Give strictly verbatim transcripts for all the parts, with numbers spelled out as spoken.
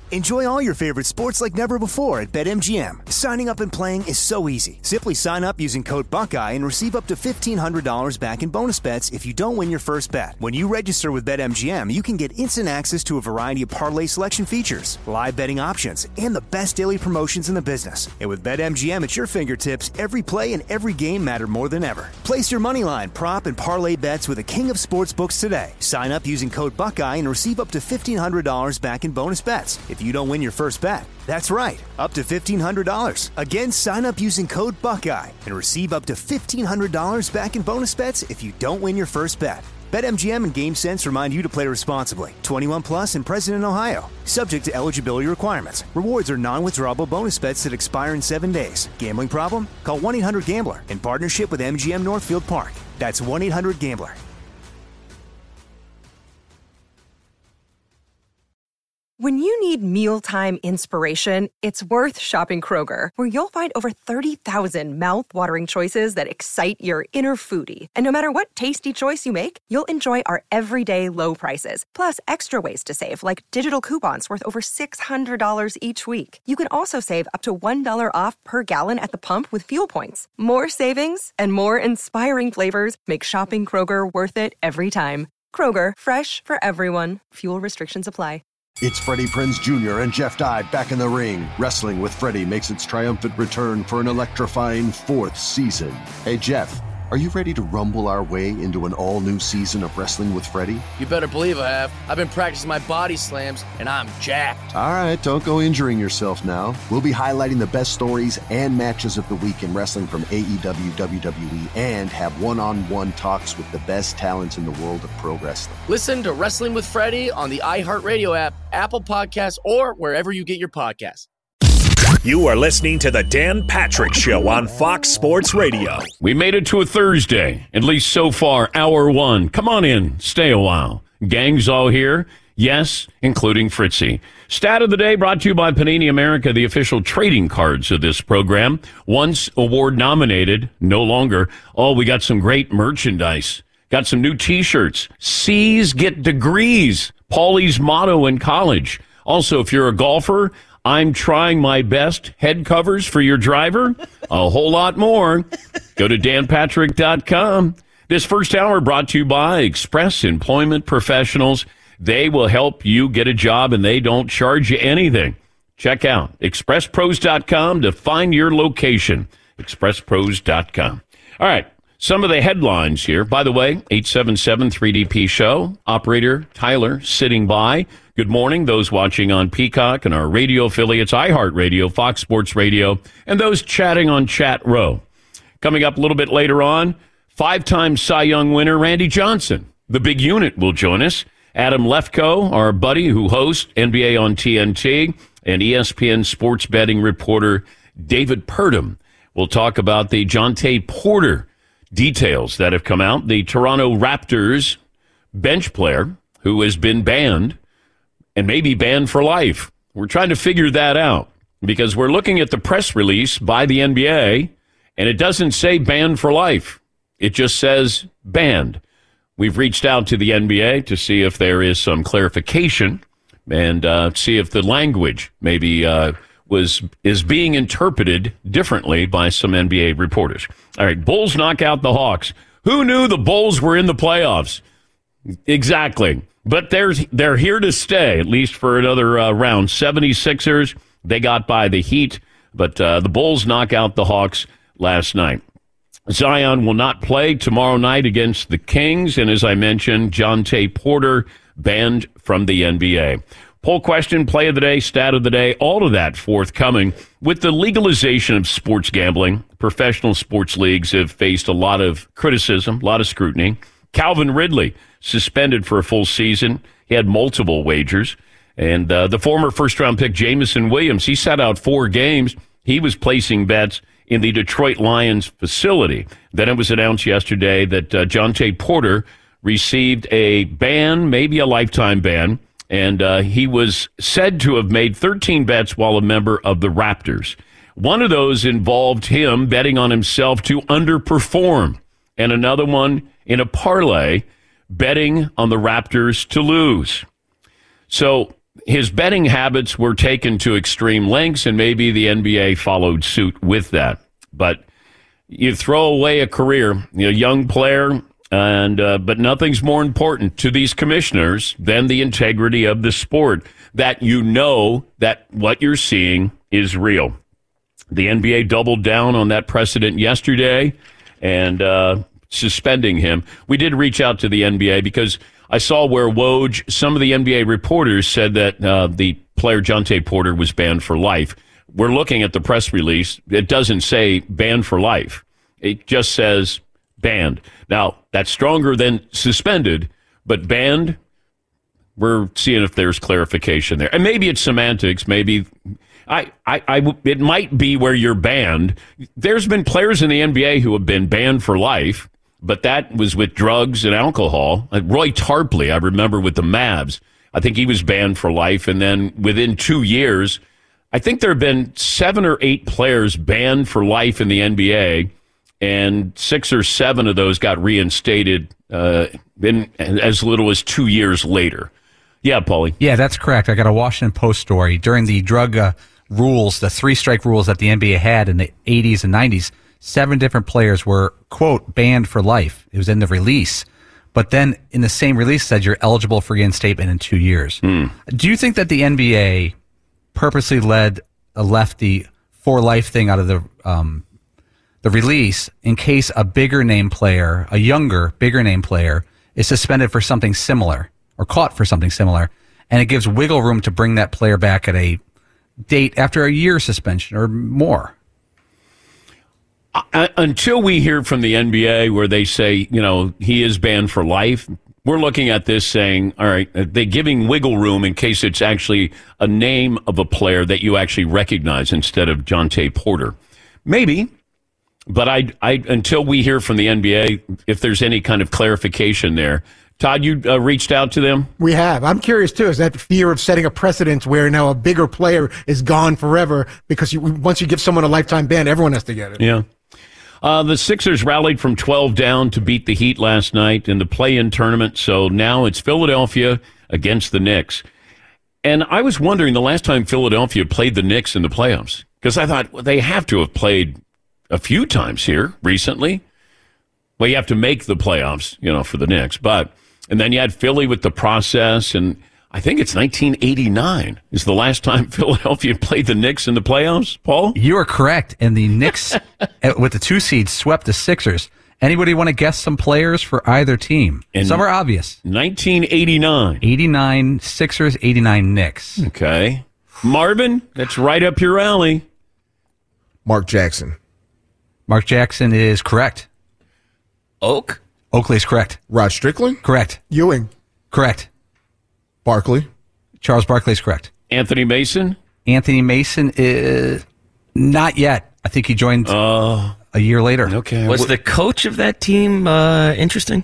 Enjoy all your favorite sports like never before at BetMGM. Signing up and playing is so easy. Simply sign up using code Buckeye and receive up to fifteen hundred dollars back in bonus bets if you don't win your first bet. When you register with BetMGM, you can get instant access to a variety of parlay selection features, live betting options, and the best daily promotions in the business. And with BetMGM at your fingertips, every play and every game matter more than ever. Place your moneyline, prop, and parlay bets with the king of sportsbooks today. Sign up using code Buckeye and receive up to fifteen hundred dollars back in bonus bets if you don't win your first bet. That's right, up to fifteen hundred dollars. Again, sign up using code Buckeye and receive up to fifteen hundred dollars back in bonus bets if you don't win your first bet. BetMGM and GameSense remind you to play responsibly. twenty-one plus and present in Ohio. Subject to eligibility requirements. Rewards are non-withdrawable bonus bets that expire in seven days. Gambling problem? Call one eight hundred gambler in partnership with M G M Northfield Park. That's one eight hundred gambler. When you need mealtime inspiration, it's worth shopping Kroger, where you'll find over thirty thousand mouth-watering choices that excite your inner foodie. And no matter what tasty choice you make, you'll enjoy our everyday low prices, plus extra ways to save, like digital coupons worth over six hundred dollars each week. You can also save up to one dollar off per gallon at the pump with fuel points. More savings and more inspiring flavors make shopping Kroger worth it every time. Kroger, fresh for everyone. Fuel restrictions apply. It's Freddie Prinze Junior and Jeff Dye back in the ring. Wrestling with Freddie makes its triumphant return for an electrifying fourth season. Hey, Jeff, are you ready to rumble our way into an all-new season of Wrestling with Freddie? You better believe I have. I've been practicing my body slams, and I'm jacked. All right, don't go injuring yourself now. We'll be highlighting the best stories and matches of the week in wrestling from A E W, W W E, and have one-on-one talks with the best talents in the world of pro wrestling. Listen to Wrestling with Freddie on the iHeartRadio app, Apple Podcasts, or wherever you get your podcasts. You are listening to The Dan Patrick Show on Fox Sports Radio. We made it to a Thursday, at least so far, hour one. Come on in, stay a while. Gang's all here, yes, including Fritzy. Stat of the day brought to you by Panini America, the official trading cards of this program. Once award nominated, no longer. Oh, we got some great merchandise. Got some new T-shirts. C's get degrees. Paulie's motto in college. Also, if you're a golfer, I'm trying my best head covers for your driver. A whole lot more. Go to dan patrick dot com. This first hour brought to you by Express Employment Professionals. They will help you get a job, and they don't charge you anything. Check out express pros dot com to find your location. express pros dot com. All right. Some of the headlines here. By the way, eight seven seven three D P show. Operator Tyler sitting by. Good morning, those watching on Peacock and our radio affiliates, iHeartRadio, Fox Sports Radio, and those chatting on Chat Row. Coming up a little bit later on, five-time Cy Young winner Randy Johnson. The big unit will join us. Adam Lefkoe, our buddy who hosts N B A on T N T, and E S P N sports betting reporter David Purdom. We'll talk about the Jontay Porter details that have come out. The Toronto Raptors bench player who has been banned and maybe banned for life. We're trying to figure that out because we're looking at the press release by the N B A, and it doesn't say banned for life. It just says banned. We've reached out to the N B A to see if there is some clarification and uh, see if the language maybe uh, was is being interpreted differently by some N B A reporters. All right, Bulls knock out the Hawks. Who knew the Bulls were in the playoffs? Exactly. But they're, they're here to stay, at least for another uh, round. seventy-sixers, they got by the Heat, but uh, the Bulls knock out the Hawks last night. Zion will not play tomorrow night against the Kings, and as I mentioned, Jontay Porter banned from the N B A. Poll question, play of the day, stat of the day, all of that forthcoming. With the legalization of sports gambling, professional sports leagues have faced a lot of criticism, a lot of scrutiny. Calvin Ridley suspended for a full season. He had multiple wagers. And uh, the former first-round pick, Jameson Williams, he sat out four games. He was placing bets in the Detroit Lions facility. Then it was announced yesterday that uh, Jontay Porter received a ban, maybe a lifetime ban, and uh, he was said to have made thirteen bets while a member of the Raptors. One of those involved him betting on himself to underperform, and another one in a parlay betting on the Raptors to lose. So his betting habits were taken to extreme lengths, and maybe the N B A followed suit with that. But you throw away a career, a young player, and uh, but nothing's more important to these commissioners than the integrity of the sport, that you know that what you're seeing is real. The N B A doubled down on that precedent yesterday and uh, suspending him. We did reach out to the N B A because I saw where Woj, some of the N B A reporters said that uh, the player Jontay Porter was banned for life. We're looking at the press release. It doesn't say banned for life. It just says banned. Now, that's stronger than suspended, but banned, we're seeing if there's clarification there. And maybe it's semantics. Maybe I, I, I, it might be where you're banned. There's been players in the N B A who have been banned for life, but that was with drugs and alcohol. Like Roy Tarpley, I remember with the Mavs. I think he was banned for life, and then within two years, I think there have been seven or eight players banned for life in the N B A, and six or seven of those got reinstated uh, in as little as two years later. Yeah, Paulie. Yeah, that's correct. I got a Washington Post story. During the drug uh, rules, the three-strike rules that the N B A had in the eighties and nineties, seven different players were, quote, banned for life. It was in the release. But then in the same release said you're eligible for reinstatement in two years. Mm. Do you think that the N B A purposely led uh, left the for life thing out of the um, the release in case a bigger name player, a younger, bigger name player, is suspended for something similar or caught for something similar, and it gives wiggle room to bring that player back at a date after a year suspension or more? Uh, until we hear from the N B A where they say, you know, he is banned for life, we're looking at this saying, all right, they're giving wiggle room in case it's actually a name of a player that you actually recognize instead of Jontay Porter. Maybe, but I, I until we hear from the N B A, if there's any kind of clarification there. Todd, you uh, reached out to them? We have. I'm curious, too. Is that fear of setting a precedent where now a bigger player is gone forever because you, once you give someone a lifetime ban, everyone has to get it? Yeah. Uh, the Sixers rallied from twelve down to beat the Heat last night in the play-in tournament, so now it's Philadelphia against the Knicks. And I was wondering the last time Philadelphia played the Knicks in the playoffs, because I thought, well, they have to have played a few times here recently. Well, you have to make the playoffs, you know, for the Knicks. But, and then you had Philly with the process, and I think it's nineteen eighty-nine is the last time Philadelphia played the Knicks in the playoffs, Paul? You are correct. And the Knicks, with the two seeds, swept the Sixers. Anybody want to guess some players for either team? And some are obvious. nineteen eighty-nine. eighty-nine Sixers, eighty-nine Knicks. Okay. Marvin, that's right up your alley. Mark Jackson. Mark Jackson is correct. Oak? Oakley is correct. Rod Strickland? Correct. Ewing? Correct. Barkley? Charles Barkley is correct. Anthony Mason? Anthony Mason is not yet. I think he joined uh, a year later. Okay. Was the coach of that team uh, interesting?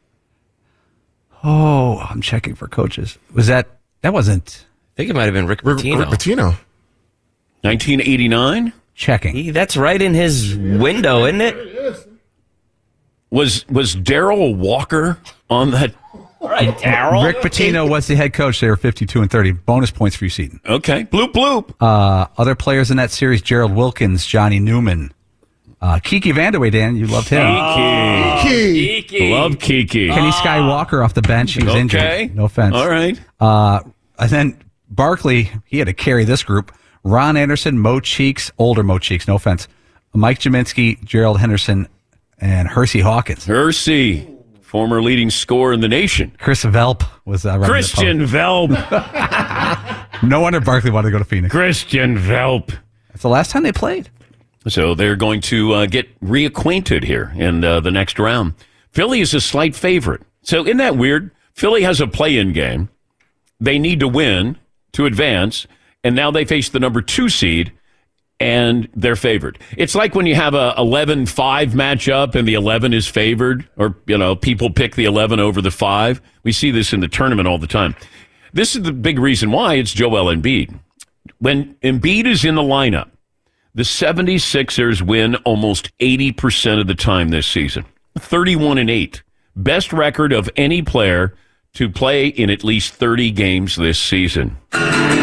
Oh, I'm checking for coaches. Was that, that wasn't. I think it might have been Rick Pitino. Rick Pitino. nineteen eighty-nine? Checking. He, that's right in his window, isn't it? Was was Darrell Walker on that? All right, Darrell. Rick Pitino was the head coach. They were fifty-two and thirty. Bonus points for you, Seton. Okay. Bloop, bloop. Uh, other players in that series, Gerald Wilkins, Johnny Newman. Uh, Kiki Vandeweghe, Dan, you loved him. Kiki. Kiki. Love Kiki. Kenny Skywalker off the bench. He was okay. injured. No offense. All right. Uh, and then Barkley, he had to carry this group. Ron Anderson, Mo Cheeks, older Mo Cheeks, no offense. Mike Jaminski, Gerald Henderson, and Hersey Hawkins. Hersey, former leading scorer in the nation. Chris Velp was uh, Christian Velp. No wonder Barkley wanted to go to Phoenix. Christian Velp. That's the last time they played. So they're going to uh, get reacquainted here in uh, the next round. Philly is a slight favorite. So isn't that weird? Philly has a play-in game. They need to win to advance, and now they face the number two seed, and they're favored. It's like when you have a eleven five matchup and the eleven is favored, or, you know, people pick the eleven over the five. We see this in the tournament all the time. This is the big reason why it's Joel Embiid. When Embiid is in the lineup, the seventy-sixers win almost eighty percent of the time this season. thirty-one and eight. Best record of any player to play in at least thirty games this season. Woo!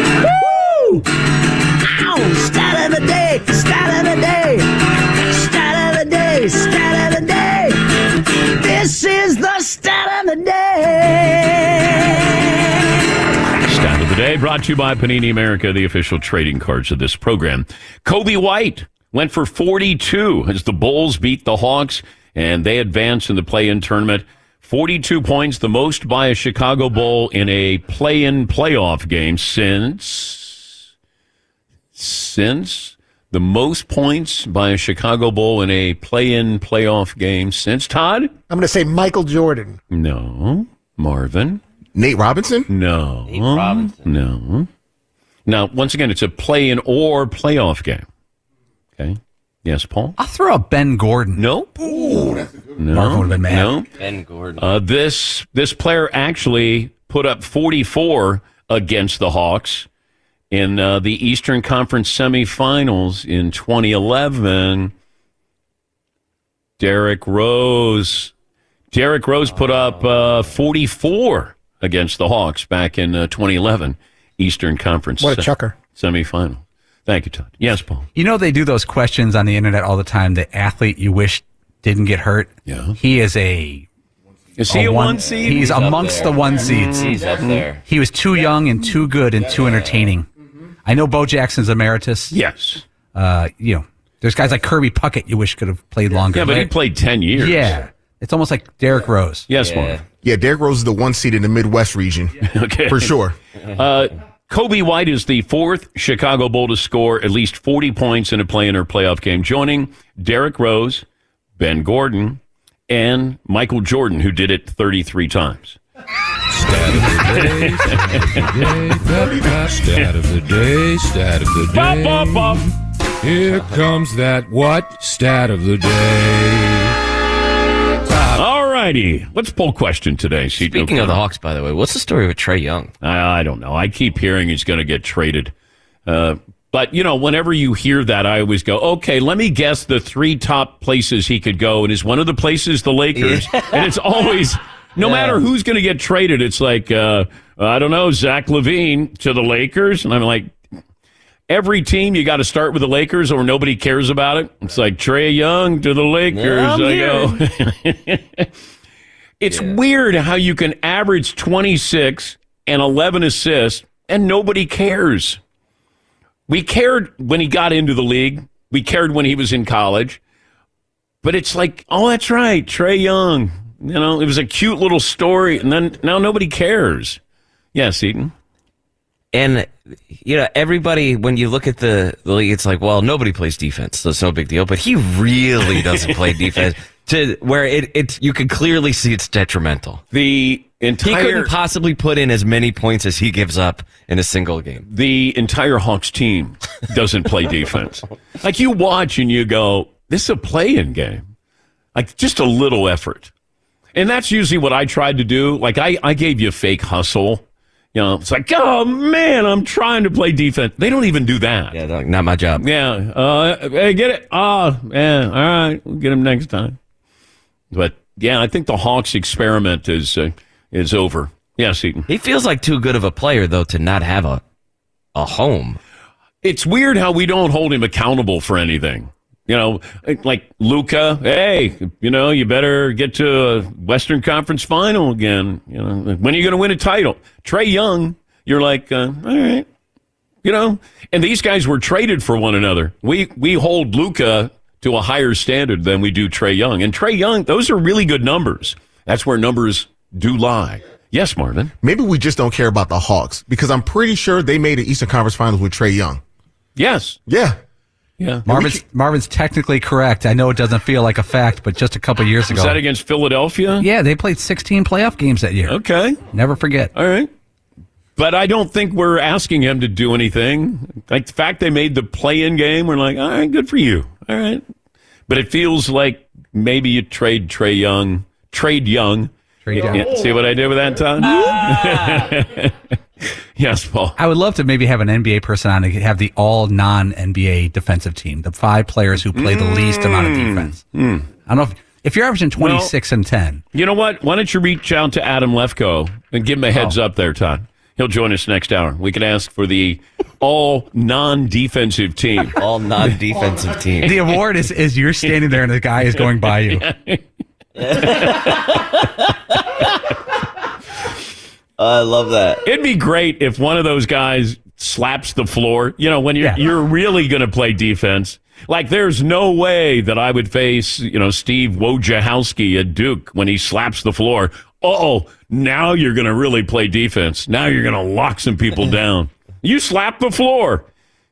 Ow! Stat of the day! Stat of the day! Stat of the day! Stat of the day! This is the stat of the day! Stat of the day brought to you by Panini America, the official trading cards of this program. Kobe White went for forty-two as the Bulls beat the Hawks, and they advance in the play-in tournament. forty-two points, the most by a Chicago Bull in a play-in playoff game since, since the most points by a Chicago Bull in a play-in playoff game since, Todd? I'm going to say Michael Jordan. No. Marvin? Nate Robinson? No. Nate Robinson. No. Now, once again, it's a play-in or playoff game. Okay. Yes, Paul? I'll throw out Ben Gordon. Nope. Ooh, that's a good one. No. Mark would have been mad. No. Ben Gordon. Uh, this this player actually put up forty-four against the Hawks in uh, the Eastern Conference semifinals in twenty eleven. Derrick Rose. Derrick Rose put up uh, forty-four against the Hawks back in uh, twenty eleven Eastern Conference. What a chucker. Semifinal. Thank you, Todd. Yes, Paul. You know, they do those questions on the internet all the time. The athlete you wish didn't get hurt. Yeah. He is a. Is he a, a one, one seed? He's, he's amongst the one seeds. He's up there. He was too young and too good and too entertaining. I know Bo Jackson's emeritus. Yes. Uh, you know, there's guys like Kirby Puckett you wish could have played longer. Yeah, but he played ten years. Yeah. It's almost like Derrick Rose. Yes, Yeah. Mark. Yeah, Derrick Rose is the one seed in the Midwest region. Okay. For sure. Uh, Kobe White is the fourth Chicago Bull to score at least forty points in a play-in or playoff game, joining Derrick Rose, Ben Gordon, and Michael Jordan, who did it thirty-three times. Stat of the day, stat of the day, stat of the day. Bop, bop, bop. Here comes that what? Stat of the day. All righty. Let's pull question today. Speaking of the Hawks, by the way, what's the story with Trae Young? I, I don't know. I keep hearing he's going to get traded. Uh, but, you know, whenever you hear that, I always go, okay, let me guess the three top places he could go. And is one of the places the Lakers? Yeah. And it's always, no yeah. matter who's going to get traded, it's like, uh, I don't know, Zach LaVine to the Lakers. And I'm like, every team, you got to start with the Lakers or nobody cares about it. It's like Trae Young to the Lakers. Yeah, I go. It's yeah. weird how you can average twenty-six and eleven assists and nobody cares. We cared when he got into the league. We cared when he was in college. But it's like, oh, that's right, Trae Young. You know, it was a cute little story, and then now nobody cares. Yes, Eaton. And, you know, everybody, when you look at the, the league, it's like, well, nobody plays defense, so it's no big deal. But he really doesn't play defense to where it, it you can clearly see it's detrimental. The entire He couldn't possibly put in as many points as he gives up in a single game. The entire Hawks team doesn't play defense. Like, you watch and you go, this is a play-in game. Like, just a little effort. And that's usually what I tried to do. Like, I, I gave you a fake hustle. You know, it's like, oh, man, I'm trying to play defense. They don't even do that. Yeah, not my job. Yeah. Uh, hey, get it? Oh, yeah, all right. We'll get him next time. But, yeah, I think the Hawks experiment is uh, is over. Yes, Eaton. He feels like too good of a player, though, to not have a a home. It's weird how we don't hold him accountable for anything. You know, like Luka, hey, you know, you better get to a Western Conference final again. You know, when are you going to win a title? Trae Young, you're like, uh, all right. You know, and these guys were traded for one another. We we hold Luka to a higher standard than we do Trae Young. And Trae Young, those are really good numbers. That's where numbers do lie. Yes, Marvin. Maybe we just don't care about the Hawks because I'm pretty sure they made an Eastern Conference Finals with Trae Young. Yes. Yeah. Yeah, Marvin's, Marvin's technically correct. I know it doesn't feel like a fact, but just a couple years ago. Was that against Philadelphia? Yeah, they played sixteen playoff games that year. Okay. Never forget. All right. But I don't think we're asking him to do anything. Like, the fact they made the play-in game, we're like, all right, good for you. All right. But it feels like maybe you trade Trae Young. Trade Young. Trade Young. Yeah, see what I did with that, Todd? Ah. Yes, Paul. I would love to maybe have an N B A person on to have the all non-N B A defensive team, the five players who play the mm. least amount of defense. Mm. I don't know if, if you're averaging twenty-six well, and ten. You know what? Why don't you reach out to Adam Lefkoe And give him a heads oh. up there, Todd. He'll join us next hour. We can ask for the all non-defensive team. All non-defensive team. The award is, is you're standing there and the guy is going by you. I love that. It'd be great if one of those guys slaps the floor. You know, when you're, yeah. you're really going to play defense. Like, there's no way that I would face, you know, Steve Wojciechowski at Duke when he slaps the floor. Uh-oh, now you're going to really play defense. Now you're going to lock some people down. You slap the floor.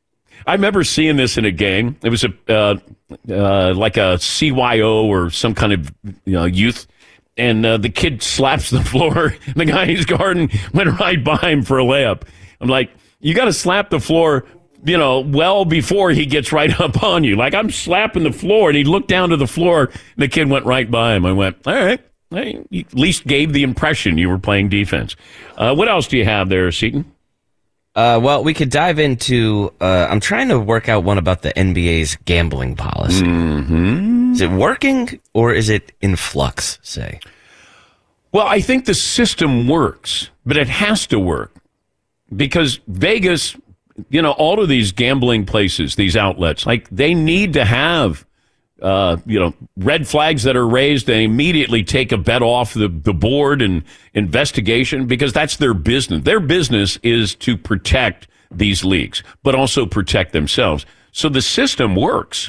I remember seeing this in a game. It was a uh, uh, like a C Y O or some kind of you know, youth, and uh, the kid slaps the floor. And the guy he's guarding went right by him for a layup. I'm like, you got to slap the floor, you know, well before he gets right up on you. Like, I'm slapping the floor, and he looked down to the floor, and the kid went right by him. I went, all right. You at least gave the impression you were playing defense. Uh, what else do you have there, Seton? Uh, well, we could dive into, uh, I'm trying to work out one about the N B A's gambling policy. Mm-hmm. Is it working or is it in flux, say? Well, I think the system works, but it has to work because Vegas, you know, all of these gambling places, these outlets, like they need to have Uh, you know, red flags that are raised, they immediately take a bet off the, the board and investigation because that's their business. Their business is to protect these leagues, but also protect themselves. So the system works.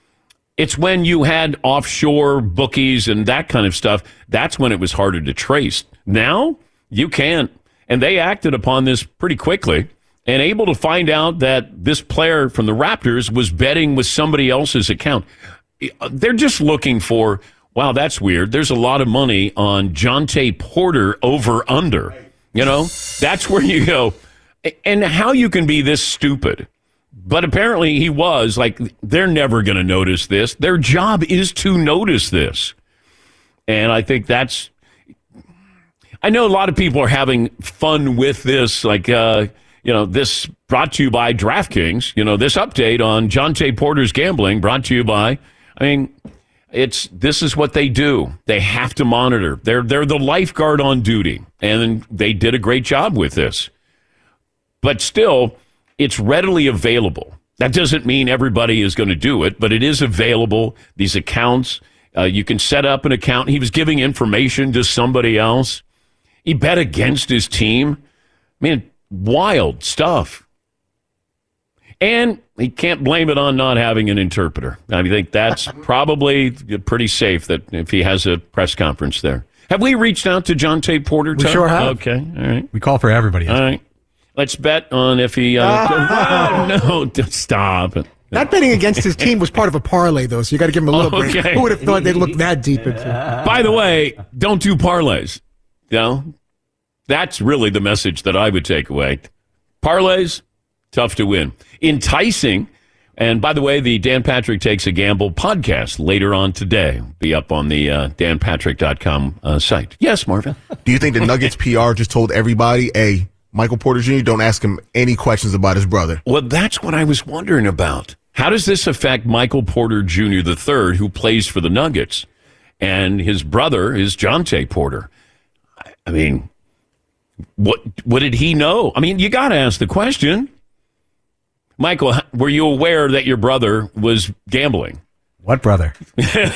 It's when you had offshore bookies and that kind of stuff, that's when it was harder to trace. Now, you can't. And they acted upon this pretty quickly and able to find out that this player from the Raptors was betting with somebody else's account. They're just looking for, wow, that's weird. There's a lot of money on Jontay Porter over under. You know, that's where you go. And how you can be this stupid. But apparently he was. Like, they're never going to notice this. Their job is to notice this. And I think that's, I know a lot of people are having fun with this. Like, uh, you know, this brought to you by DraftKings. You know, this update on Jontay Porter's gambling brought to you by, I mean, it's this is what they do. They have to monitor. They're they're the lifeguard on duty, and they did a great job with this. But still, it's readily available. That doesn't mean everybody is going to do it, but it is available. These accounts, uh, you can set up an account. He was giving information to somebody else. He bet against his team. Man, wild stuff. And he can't blame it on not having an interpreter. I think that's probably pretty safe that if he has a press conference there. Have we reached out to Jontay Porter? We sure have. Okay, all right. We call for everybody. All right. Let's bet on if he... Uh, uh, no, don't stop. Not betting against his team was part of a parlay, though, so you got to give him a little okay. break. Who would have thought they'd look that deep into it? By the way, don't do parlays. You know? That's really the message that I would take away. Parlays... tough to win. Enticing. And by the way, the Dan Patrick Takes a Gamble podcast later on today will be up on the uh, dan patrick dot com uh, site. Yes, Marvin? Do you think the Nuggets P R just told everybody, hey, Michael Porter Junior, don't ask him any questions about his brother? Well, that's what I was wondering about. How does this affect Michael Porter Junior the third, who plays for the Nuggets? And his brother is Jontay Porter. I mean, what, what did he know? I mean, you got to ask the question. Michael, were you aware that your brother was gambling? What brother? Let's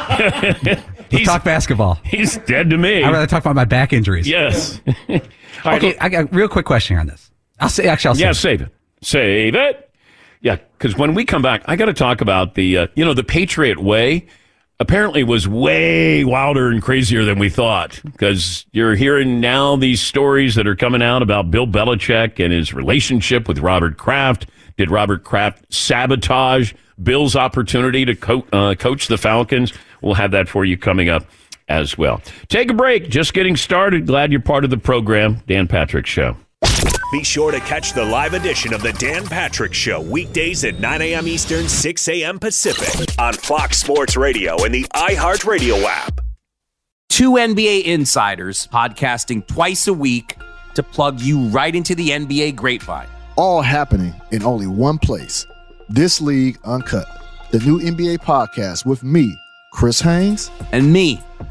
talk basketball. He's dead to me. I'd rather talk about my back injuries. Yes. Okay, right, I got a real quick question on this. I'll say, actually, I'll yeah, save it. Save it. Save it. Yeah, because when we come back, I got to talk about the, uh, you know, the Patriot Way apparently was way wilder and crazier than we thought, because you're hearing now these stories that are coming out about Bill Belichick and his relationship with Robert Kraft. Did Robert Kraft sabotage Bill's opportunity to co- uh, coach the Falcons? We'll have that for you coming up as well. Take a break. Just getting started. Glad you're part of the program. Dan Patrick Show. Be sure to catch the live edition of the Dan Patrick Show weekdays at nine a.m. Eastern, six a.m. Pacific on Fox Sports Radio and the iHeartRadio app. Two N B A insiders podcasting twice a week to plug you right into the N B A grapevine. All happening in only one place. This League Uncut, the new N B A podcast with me, Chris Haynes, and me,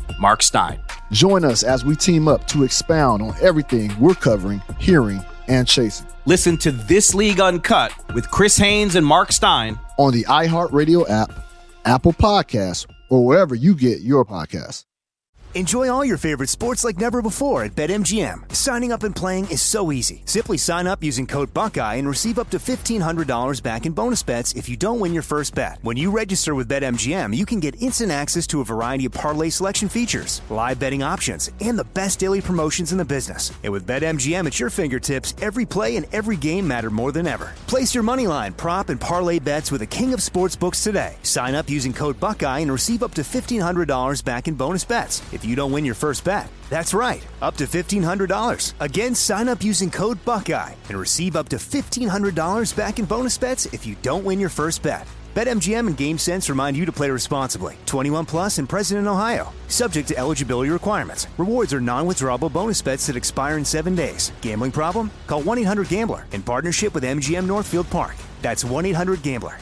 Mark Stein. Join us as we team up to expound on everything we're covering, hearing, and chasing. Listen to This League Uncut with Chris Haynes and Mark Stein on the iHeartRadio app, Apple Podcasts, or wherever you get your podcasts. Enjoy all your favorite sports like never before at BetMGM. Signing up and playing is so easy. Simply sign up using code Buckeye and receive up to fifteen hundred dollars back in bonus bets if you don't win your first bet. When you register with BetMGM, you can get instant access to a variety of parlay selection features, live betting options, and the best daily promotions in the business. And with BetMGM at your fingertips, every play and every game matter more than ever. Place your moneyline, prop, and parlay bets with the king of sportsbooks today. Sign up using code Buckeye and receive up to fifteen hundred dollars back in bonus bets if you don't win your first bet. That's right, up to fifteen hundred dollars. Again, sign up using code Buckeye and receive up to fifteen hundred dollars back in bonus bets if you don't win your first bet. BetMGM and GameSense remind you to play responsibly. twenty-one plus and present in Ohio. Subject to eligibility requirements. Rewards are non-withdrawable bonus bets that expire in seven days. Gambling problem? Call one eight hundred gambler in partnership with M G M Northfield Park. That's one eight hundred gambler.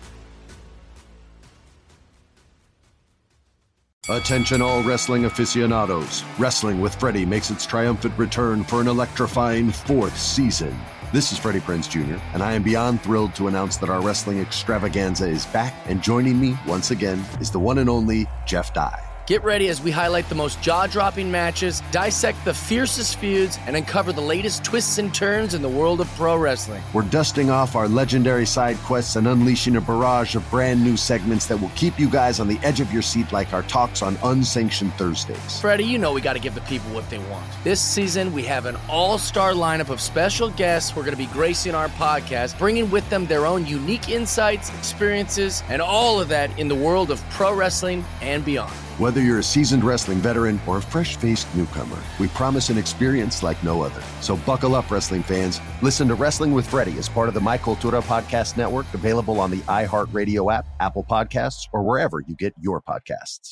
Attention all wrestling aficionados. Wrestling with Freddie makes its triumphant return for an electrifying fourth season. This is Freddie Prinze Junior, and I am beyond thrilled to announce that our wrestling extravaganza is back, and joining me once again is the one and only Jeff Dye. Get ready as we highlight the most jaw-dropping matches, dissect the fiercest feuds, and uncover the latest twists and turns in the world of pro wrestling. We're dusting off our legendary side quests and unleashing a barrage of brand new segments that will keep you guys on the edge of your seat like our talks on Unsanctioned Thursdays. Freddie, you know we got to give the people what they want. This season, we have an all-star lineup of special guests who are going to be gracing our podcast, bringing with them their own unique insights, experiences, and all of that in the world of pro wrestling and beyond. Whether you're a seasoned wrestling veteran or a fresh-faced newcomer, we promise an experience like no other. So buckle up, wrestling fans. Listen to Wrestling with Freddie as part of the My Cultura Podcast Network, available on the iHeartRadio app, Apple Podcasts, or wherever you get your podcasts.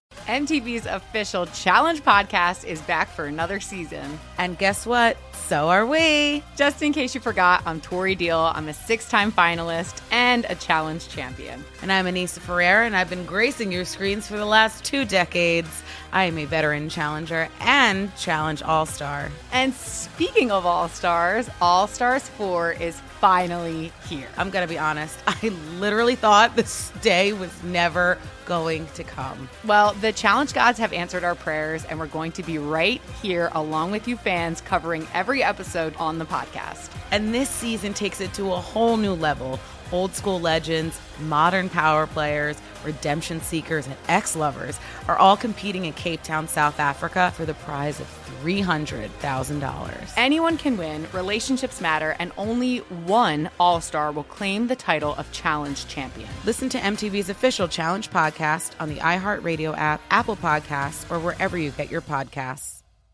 M T V's official Challenge podcast is back for another season. And guess what? So are we. Just in case you forgot, I'm Tori Deal. I'm a six-time finalist and a Challenge champion. And I'm Anissa Ferreira, and I've been gracing your screens for the last two decades. I am a veteran challenger and Challenge All-Star. And speaking of All-Stars, All-Stars four is finally here. I'm going to be honest. I literally thought this day was never going to come. Well, the Challenge gods have answered our prayers, and we're going to be right here along with you fans covering every episode on the podcast. And this season takes it to a whole new level. Old school legends, modern power players, redemption seekers, and ex-lovers are all competing in Cape Town, South Africa for the prize of three hundred thousand dollars. Anyone can win, relationships matter, and only one All-Star will claim the title of Challenge champion. Listen to M T V's official Challenge podcast on the iHeartRadio app, Apple Podcasts, or wherever you get your podcasts.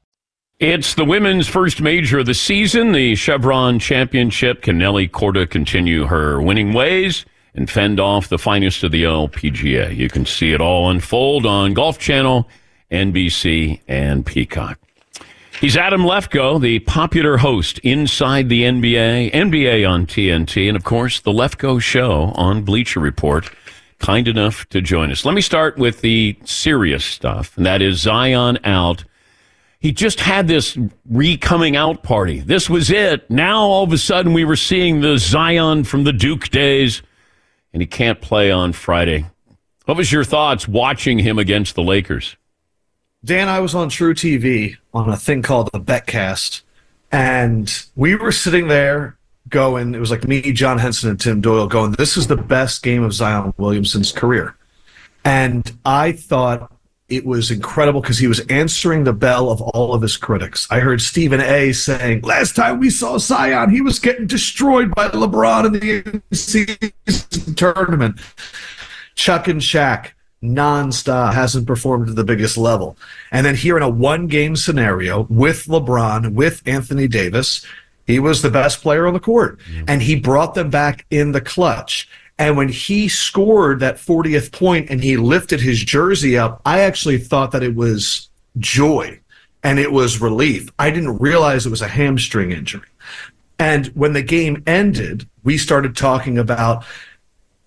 It's the women's first major of the season, the Chevron Championship. Can Nelly Korda continue her winning ways and fend off the finest of the L P G A? You can see it all unfold on Golf Channel, N B C, and Peacock. He's Adam Lefkoe, the popular host inside the N B A, N B A on T N T, and, of course, the Lefkoe Show on Bleacher Report. Kind enough to join us. Let me start with the serious stuff, and that is Zion out. He just had this re-coming out party. This was it. Now, all of a sudden, we were seeing the Zion from the Duke days, and he can't play on Friday. What was your thoughts watching him against the Lakers? Dan, I was on True T V on a thing called the Betcast, and we were sitting there going, it was like me, John Henson, and Tim Doyle going, this is the best game of Zion Williamson's career. And I thought it was incredible because he was answering the bell of all of his critics. I heard Stephen A. saying, last time we saw Zion, he was getting destroyed by LeBron in the in-season tournament. Chuck and Shaq, nonstop, hasn't performed at the biggest level. And then here in a one-game scenario with LeBron, with Anthony Davis, he was the best player on the court. Mm-hmm. And he brought them back in the clutch. And when he scored that fortieth point and he lifted his jersey up, I actually thought that it was joy and it was relief. I didn't realize it was a hamstring injury. And when the game ended, we started talking about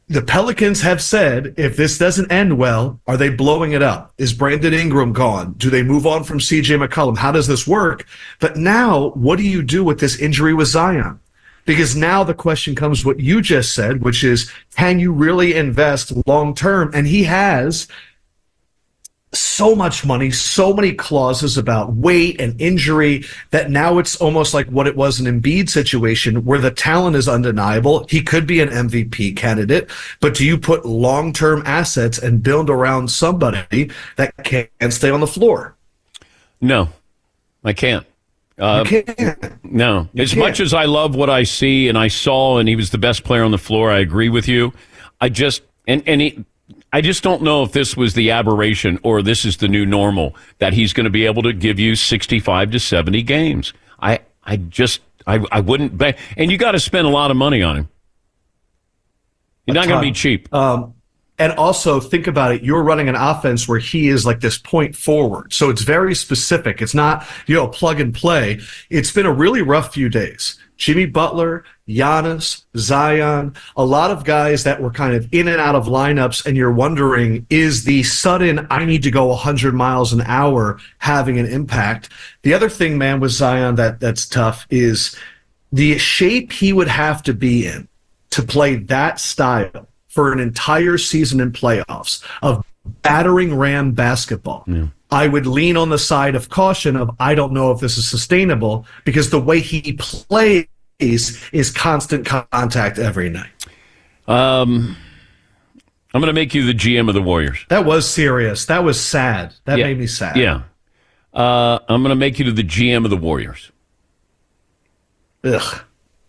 the Pelicans have said, if this doesn't end well, are they blowing it up? Is Brandon Ingram gone? Do they move on from C J McCollum? How does this work? But now, what do you do with this injury with Zion? Because now the question comes what you just said, which is, can you really invest long term? And he has so much money, so many clauses about weight and injury that now it's almost like what it was an Embiid situation where the talent is undeniable. He could be an M V P candidate, but do you put long-term assets and build around somebody that can stay on the floor? No, I can't. Uh, you can't. No. You as can't. much as I love what I see and I saw and he was the best player on the floor, I agree with you. I just, and, and he, I just don't know if this was the aberration or this is the new normal, that he's going to be able to give you sixty-five to seventy games. I, I just, I, I wouldn't bet. And you got to spend a lot of money on him. You're not going to be cheap. Um, and also think about it. You're running an offense where he is like this point forward. So it's very specific. It's not, you know, plug and play. It's been a really rough few days. Jimmy Butler, Giannis, Zion, a lot of guys that were kind of in and out of lineups, and you're wondering, is the sudden I need to go one hundred miles an hour having an impact? The other thing, man, with Zion that that's tough is the shape he would have to be in to play that style for an entire season in playoffs of battering Ram basketball. Yeah. I would lean on the side of caution of I don't know if this is sustainable because the way he plays is constant contact every night. Um, I'm going to make you the G M of the Warriors. That was serious. That was sad. That yeah. made me sad. Yeah. Uh, I'm going to make you the G M of the Warriors. Ugh.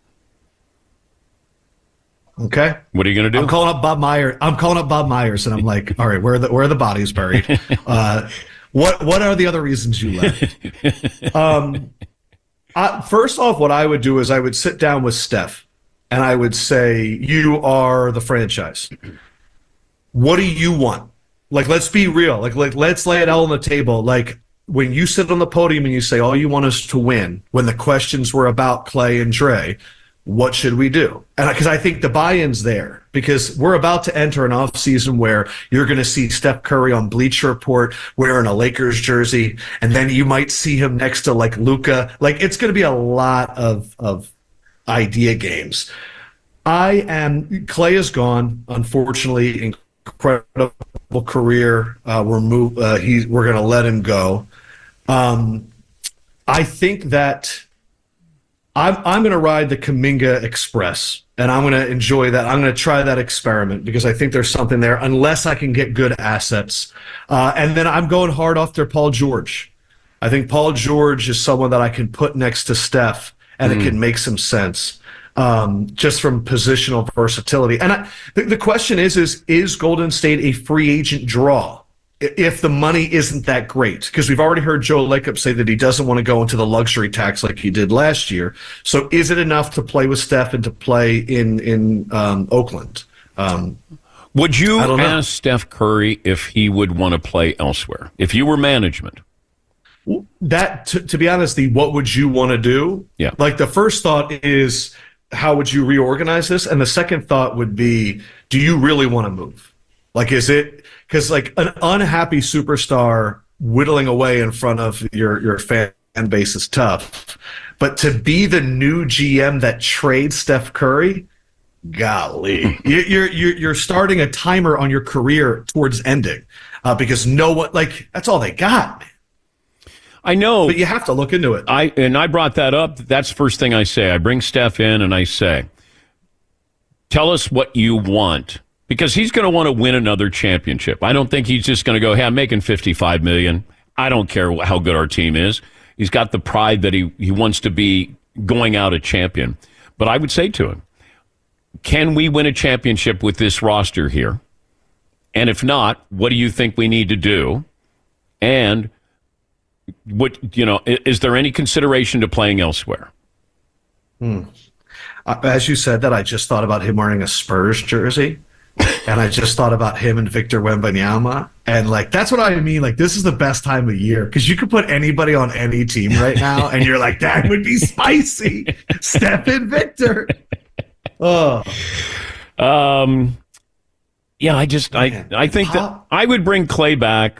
Okay. What are you going to do? I'm calling up Bob Myers. I'm calling up Bob Myers, and I'm like, all right, where are the where are the bodies buried? Uh, what what are the other reasons you left? um, I, first off, what I would do is I would sit down with Steph, and I would say, you are the franchise. What do you want? Like, let's be real. Like, like let's lay it all on the table. Like, when you sit on the podium and you say, all you want is to win, when the questions were about Clay and Dre, what should we do? And because I think the buy-in's there, because we're about to enter an offseason where you're going to see Steph Curry on Bleacher Report wearing a Lakers jersey, and then you might see him next to like Luka. Like, it's going to be a lot of of idea games. I am Clay is gone, unfortunately. Incredible career. Uh, we're move. Uh, he, we're going to let him go. Um, I think that. I'm I'm going to ride the Kuminga Express, and I'm going to enjoy that. I'm going to try that experiment because I think there's something there, unless I can get good assets. Uh, and then I'm going hard off there, Paul George. I think Paul George is someone that I can put next to Steph, and mm. it can make some sense um, just from positional versatility. And I, the, the question is, is, is Golden State a free agent draw if the money isn't that great? Because we've already heard Joe Lacob say that he doesn't want to go into the luxury tax like he did last year. So is it enough to play with Steph and to play in, in um, Oakland? Um, would you ask Steph Curry if he would want to play elsewhere? If you were management? That, to, to be honest, the what would you want to do? Yeah. Like, the first thought is, how would you reorganize this? And the second thought would be, do you really want to move? Like, is it... Because, like, an unhappy superstar whittling away in front of your, your fan base is tough. But to be the new G M that trades Steph Curry, golly. You're, you're, you're starting a timer on your career towards ending. Uh, because no one, like, that's all they got, man. I know. But you have to look into it. I And I brought that up. That's the first thing I say. I bring Steph in and I say, tell us what you want. Because he's going to want to win another championship. I don't think he's just going to go, hey, I'm making fifty-five million dollars. I don't care how good our team is. He's got the pride that he, he wants to be going out a champion. But I would say to him, can we win a championship with this roster here? And if not, what do you think we need to do? And what, you know, is there any consideration to playing elsewhere? Hmm. Uh, as you said that, I just thought about him wearing a Spurs jersey. And I just thought about him and Victor Wembanyama. And, like, that's what I mean. Like, this is the best time of year because you could put anybody on any team right now, and you're like, that would be spicy. Steph and Victor. Oh. Um, Yeah, I just I I think that I would bring Clay back.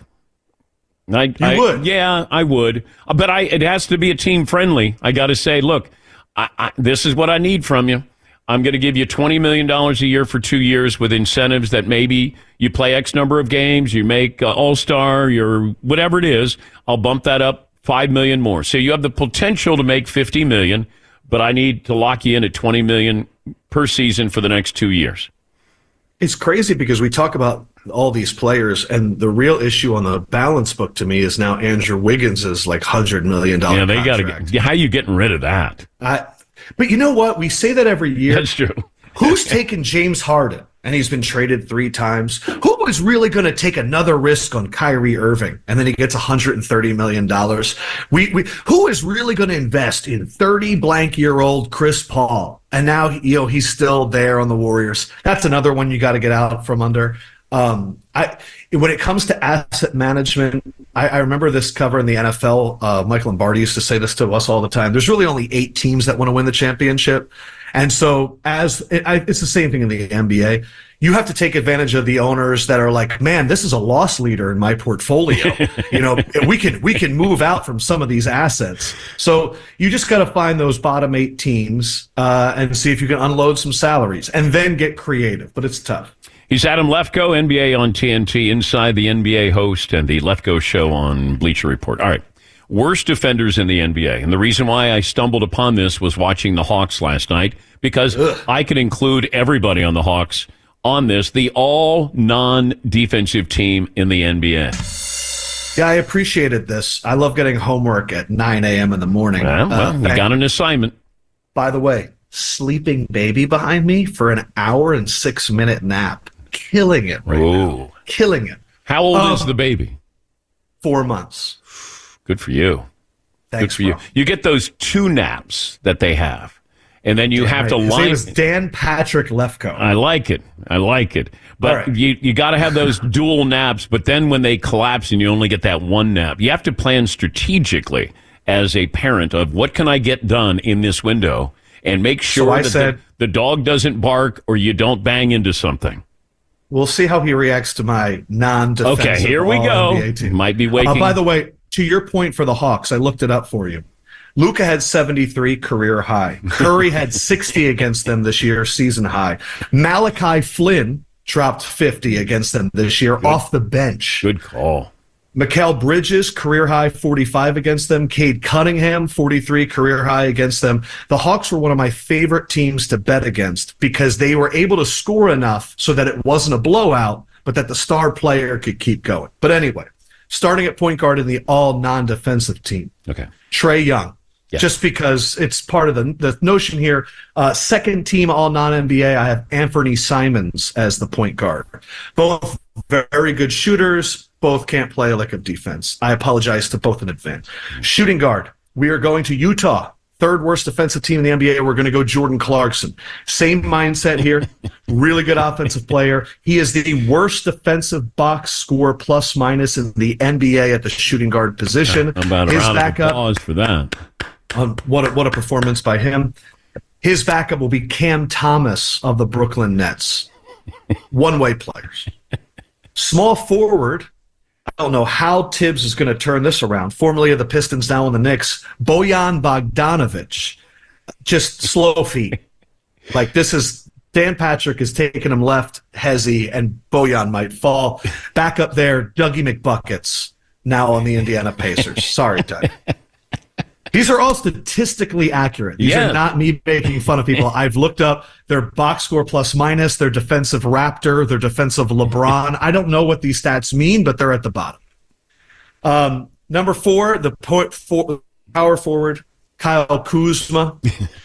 I, You I, would? Yeah, I would. But I it has to be a team friendly. I got to say, look, I, I, this is what I need from you. I'm going to give you twenty million dollars a year for two years with incentives that maybe you play X number of games, you make uh, All-Star, you're whatever it is. I'll bump that up five million dollars more. So you have the potential to make fifty million dollars, but I need to lock you in at twenty million dollars per season for the next two years. It's crazy because we talk about all these players, and the real issue on the balance book to me is now Andrew Wiggins is like one hundred million dollars. Yeah, they got to get. How are you getting rid of that? I, but you know what? We say that every year. That's true. Who's taken James Harden, and he's been traded three times? Who was really going to take another risk on Kyrie Irving, and then he gets one hundred thirty million dollars? We, we, who is really going to invest in thirty blank year old Chris Paul? And now, you know, he's still there on the Warriors. That's another one you got to get out from under. Um, I, when it comes to asset management, I, I remember this cover in the N F L. Uh, Michael Lombardi used to say this to us all the time. There's really only eight teams that want to win the championship. And so as it, I, it's the same thing in the N B A. You have to take advantage of the owners that are like, man, this is a loss leader in my portfolio. You know, we can we can move out from some of these assets. So you just got to find those bottom eight teams uh, and see if you can unload some salaries and then get creative. But it's tough. He's Adam Lefkoe, N B A on T N T, Inside the N B A host and the Lefkoe Show on Bleacher Report. All right. Worst defenders in the N B A. And the reason why I stumbled upon this was watching the Hawks last night, because Ugh. I could include everybody on the Hawks on this, the all non-defensive team in the N B A. Yeah, I appreciated this. I love getting homework at nine a.m. in the morning. Well, well uh, you got an assignment. By the way, sleeping baby behind me for an hour and six minute nap. Killing it right Ooh. now. Killing it. How old um, is the baby? Four months. Good for you. Thanks, Good for you. bro. You get those two naps that they have, and then you Damn have right. to His line. name is Dan Patrick Lefkoe. I like it. I like it. But right. you you got to have those dual naps. But then when they collapse and you only get that one nap, you have to plan strategically as a parent of what can I get done in this window, and make sure So I that said- the, the dog doesn't bark or you don't bang into something. We'll see how he reacts to my non-defensive Okay, here we all go. N B A team. Might be waking. Uh, by the way, to your point for the Hawks, I looked it up for you. Luka had seventy-three career high. Curry had sixty against them this year, season high. Malachi Flynn dropped fifty against them this year Good. off the bench. Good call. Mikal Bridges, career high forty-five against them. Cade Cunningham, forty-three, career high against them. The Hawks were one of my favorite teams to bet against because they were able to score enough so that it wasn't a blowout, but that the star player could keep going. But anyway, starting at point guard in the all non-defensive team. Okay. Trae Young. Yes. Just because it's part of the, the notion here. Uh, second team all non-N B A, I have Anthony Simons as the point guard. Both very good shooters. Both can't play a lick of defense. I apologize to both in advance. Shooting guard, we are going to Utah. Third worst defensive team in the N B A. We're going to go Jordan Clarkson. Same mindset here. Really good offensive player. He is the worst defensive box score plus minus in the N B A at the shooting guard position. How about a His round backup, of applause for that? Um, what, a, what a performance by him. His backup will be Cam Thomas of the Brooklyn Nets. One-way players. Small forward, I don't know how Tibbs is going to turn this around. Formerly of the Pistons, now in the Knicks. Bojan Bogdanovic. Just slow feet. Like this is, Dan Patrick is taking him left, Hezzy, and Bojan might fall. Back up there, Dougie McBuckets, now on the Indiana Pacers. Sorry, Doug. These are all statistically accurate. These Yeah. are not me making fun of people. I've looked up their box score plus minus, their defensive Raptor, their defensive LeBron. I don't know what these stats mean, but they're at the bottom. Um, number four, the po- for, power forward, Kyle Kuzma.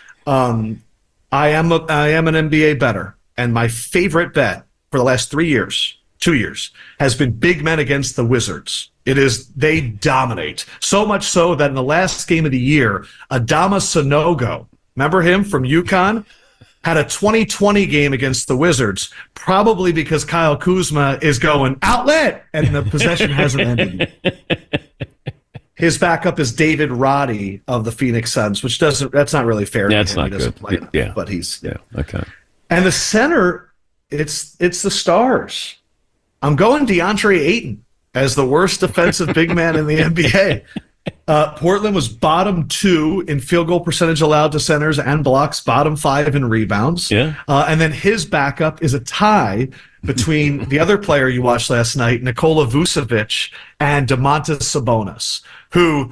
Um, I am a, I am an N B A bettor, and my favorite bet for the last three years, two years, has been big men against the Wizards. It is, they dominate. So much so that in the last game of the year, Adama Sanogo, remember him from UConn? Had a twenty twenty game against the Wizards, probably because Kyle Kuzma is going outlet, and the possession hasn't ended yet. His backup is David Roddy of the Phoenix Suns, which doesn't, that's not really fair. That's to him. not He doesn't good. play enough, Yeah. but he's, Yeah. Okay. and the center, it's it's the stars. I'm going DeAndre Ayton as the worst defensive big man in the N B A. Uh, Portland was bottom two in field goal percentage allowed to centers and blocks, bottom five in rebounds. Yeah. Uh, and then his backup is a tie between the other player you watched last night, Nikola Vucevic, and Domantas Sabonis, who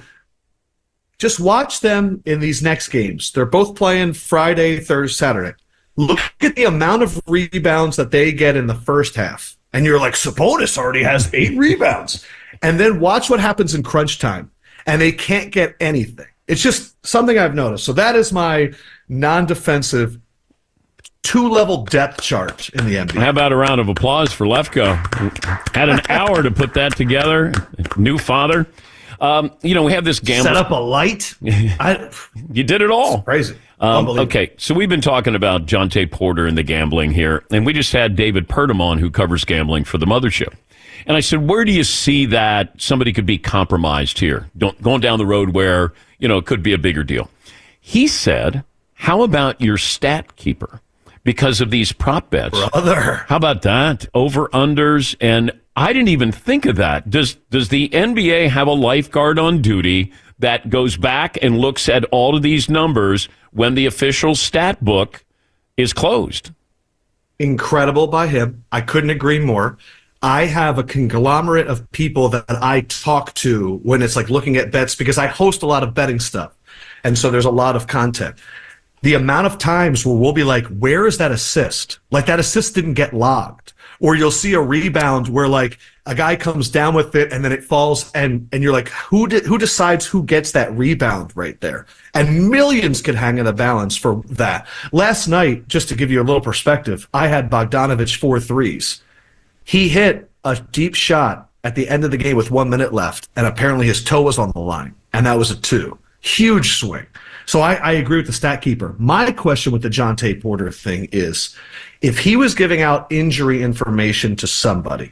just watch them in these next games. They're both playing Friday, Thursday, Saturday. Look at the amount of rebounds that they get in the first half. And you're like, Sabonis already has eight rebounds. And then watch what happens in crunch time. And they can't get anything. It's just something I've noticed. So that is my non-defensive two-level depth chart in the N B A. How about a round of applause for Lefko? Had an hour to put that together. New father. Um, you know, we have this gambling. Set up a light. I, you did it all. Crazy. Um, okay, so we've been talking about Jontay Porter and the gambling here, and we just had David Purdom on, who covers gambling for the Mothership. And I said, where do you see that somebody could be compromised here, Don't, going down the road where, you know, it could be a bigger deal? He said, how about your stat keeper? Because of these prop bets. Brother. How about that? Over-unders. And I didn't even think of that. Does, does the N B A have a lifeguard on duty that goes back and looks at all of these numbers when the official stat book is closed? Incredible by him. I couldn't agree more. I have a conglomerate of people that I talk to when it's like looking at bets, because I host a lot of betting stuff. And so there's a lot of content. The amount of times where we'll be like, where is that assist? Like that assist didn't get logged. Or you'll see a rebound where like a guy comes down with it and then it falls, and, and you're like, who did, who decides who gets that rebound right there? And millions could hang in the balance for that. Last night, just to give you a little perspective, I had Bogdanovich four threes. He hit a deep shot at the end of the game with one minute left, and apparently his toe was on the line, and that was a two. Huge swing. So I, I agree with the stat keeper. My question with the Jontay Porter thing is, if he was giving out injury information to somebody,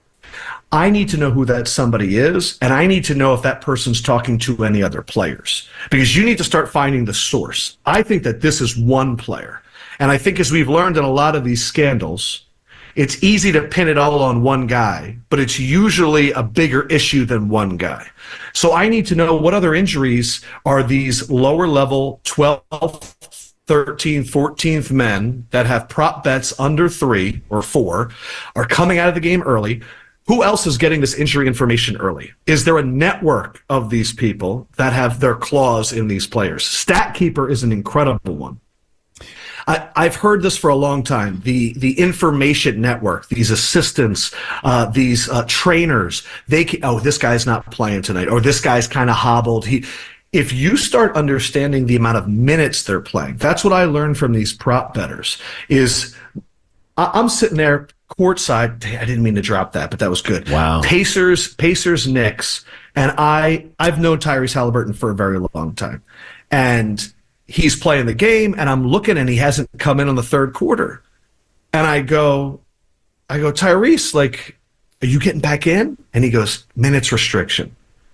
I need to know who that somebody is, and I need to know if that person's talking to any other players, because you need to start finding the source. I think that this is one player, and I think as we've learned in a lot of these scandals, it's easy to pin it all on one guy, but it's usually a bigger issue than one guy. So I need to know what other injuries are these lower level twelfth, thirteenth, fourteenth men that have prop bets under three or four are coming out of the game early. Who else is getting this injury information early? Is there a network of these people that have their claws in these players? StatKeeper is an incredible one. I, I've heard this for a long time. The the information network, these assistants, uh, these uh, trainers, they can, oh, this guy's not playing tonight, or this guy's kind of hobbled. He, if you start understanding the amount of minutes they're playing, that's what I learned from these prop bettors. Is I, I'm sitting there courtside. I didn't mean to drop that, but that was good. Wow. Pacers, Pacers, Knicks, and I. I've known Tyrese Halliburton for a very long time, and he's playing the game, and I'm looking, and he hasn't come in on the third quarter. And I go, I go, Tyrese, like, are you getting back in? And he goes, minutes restriction.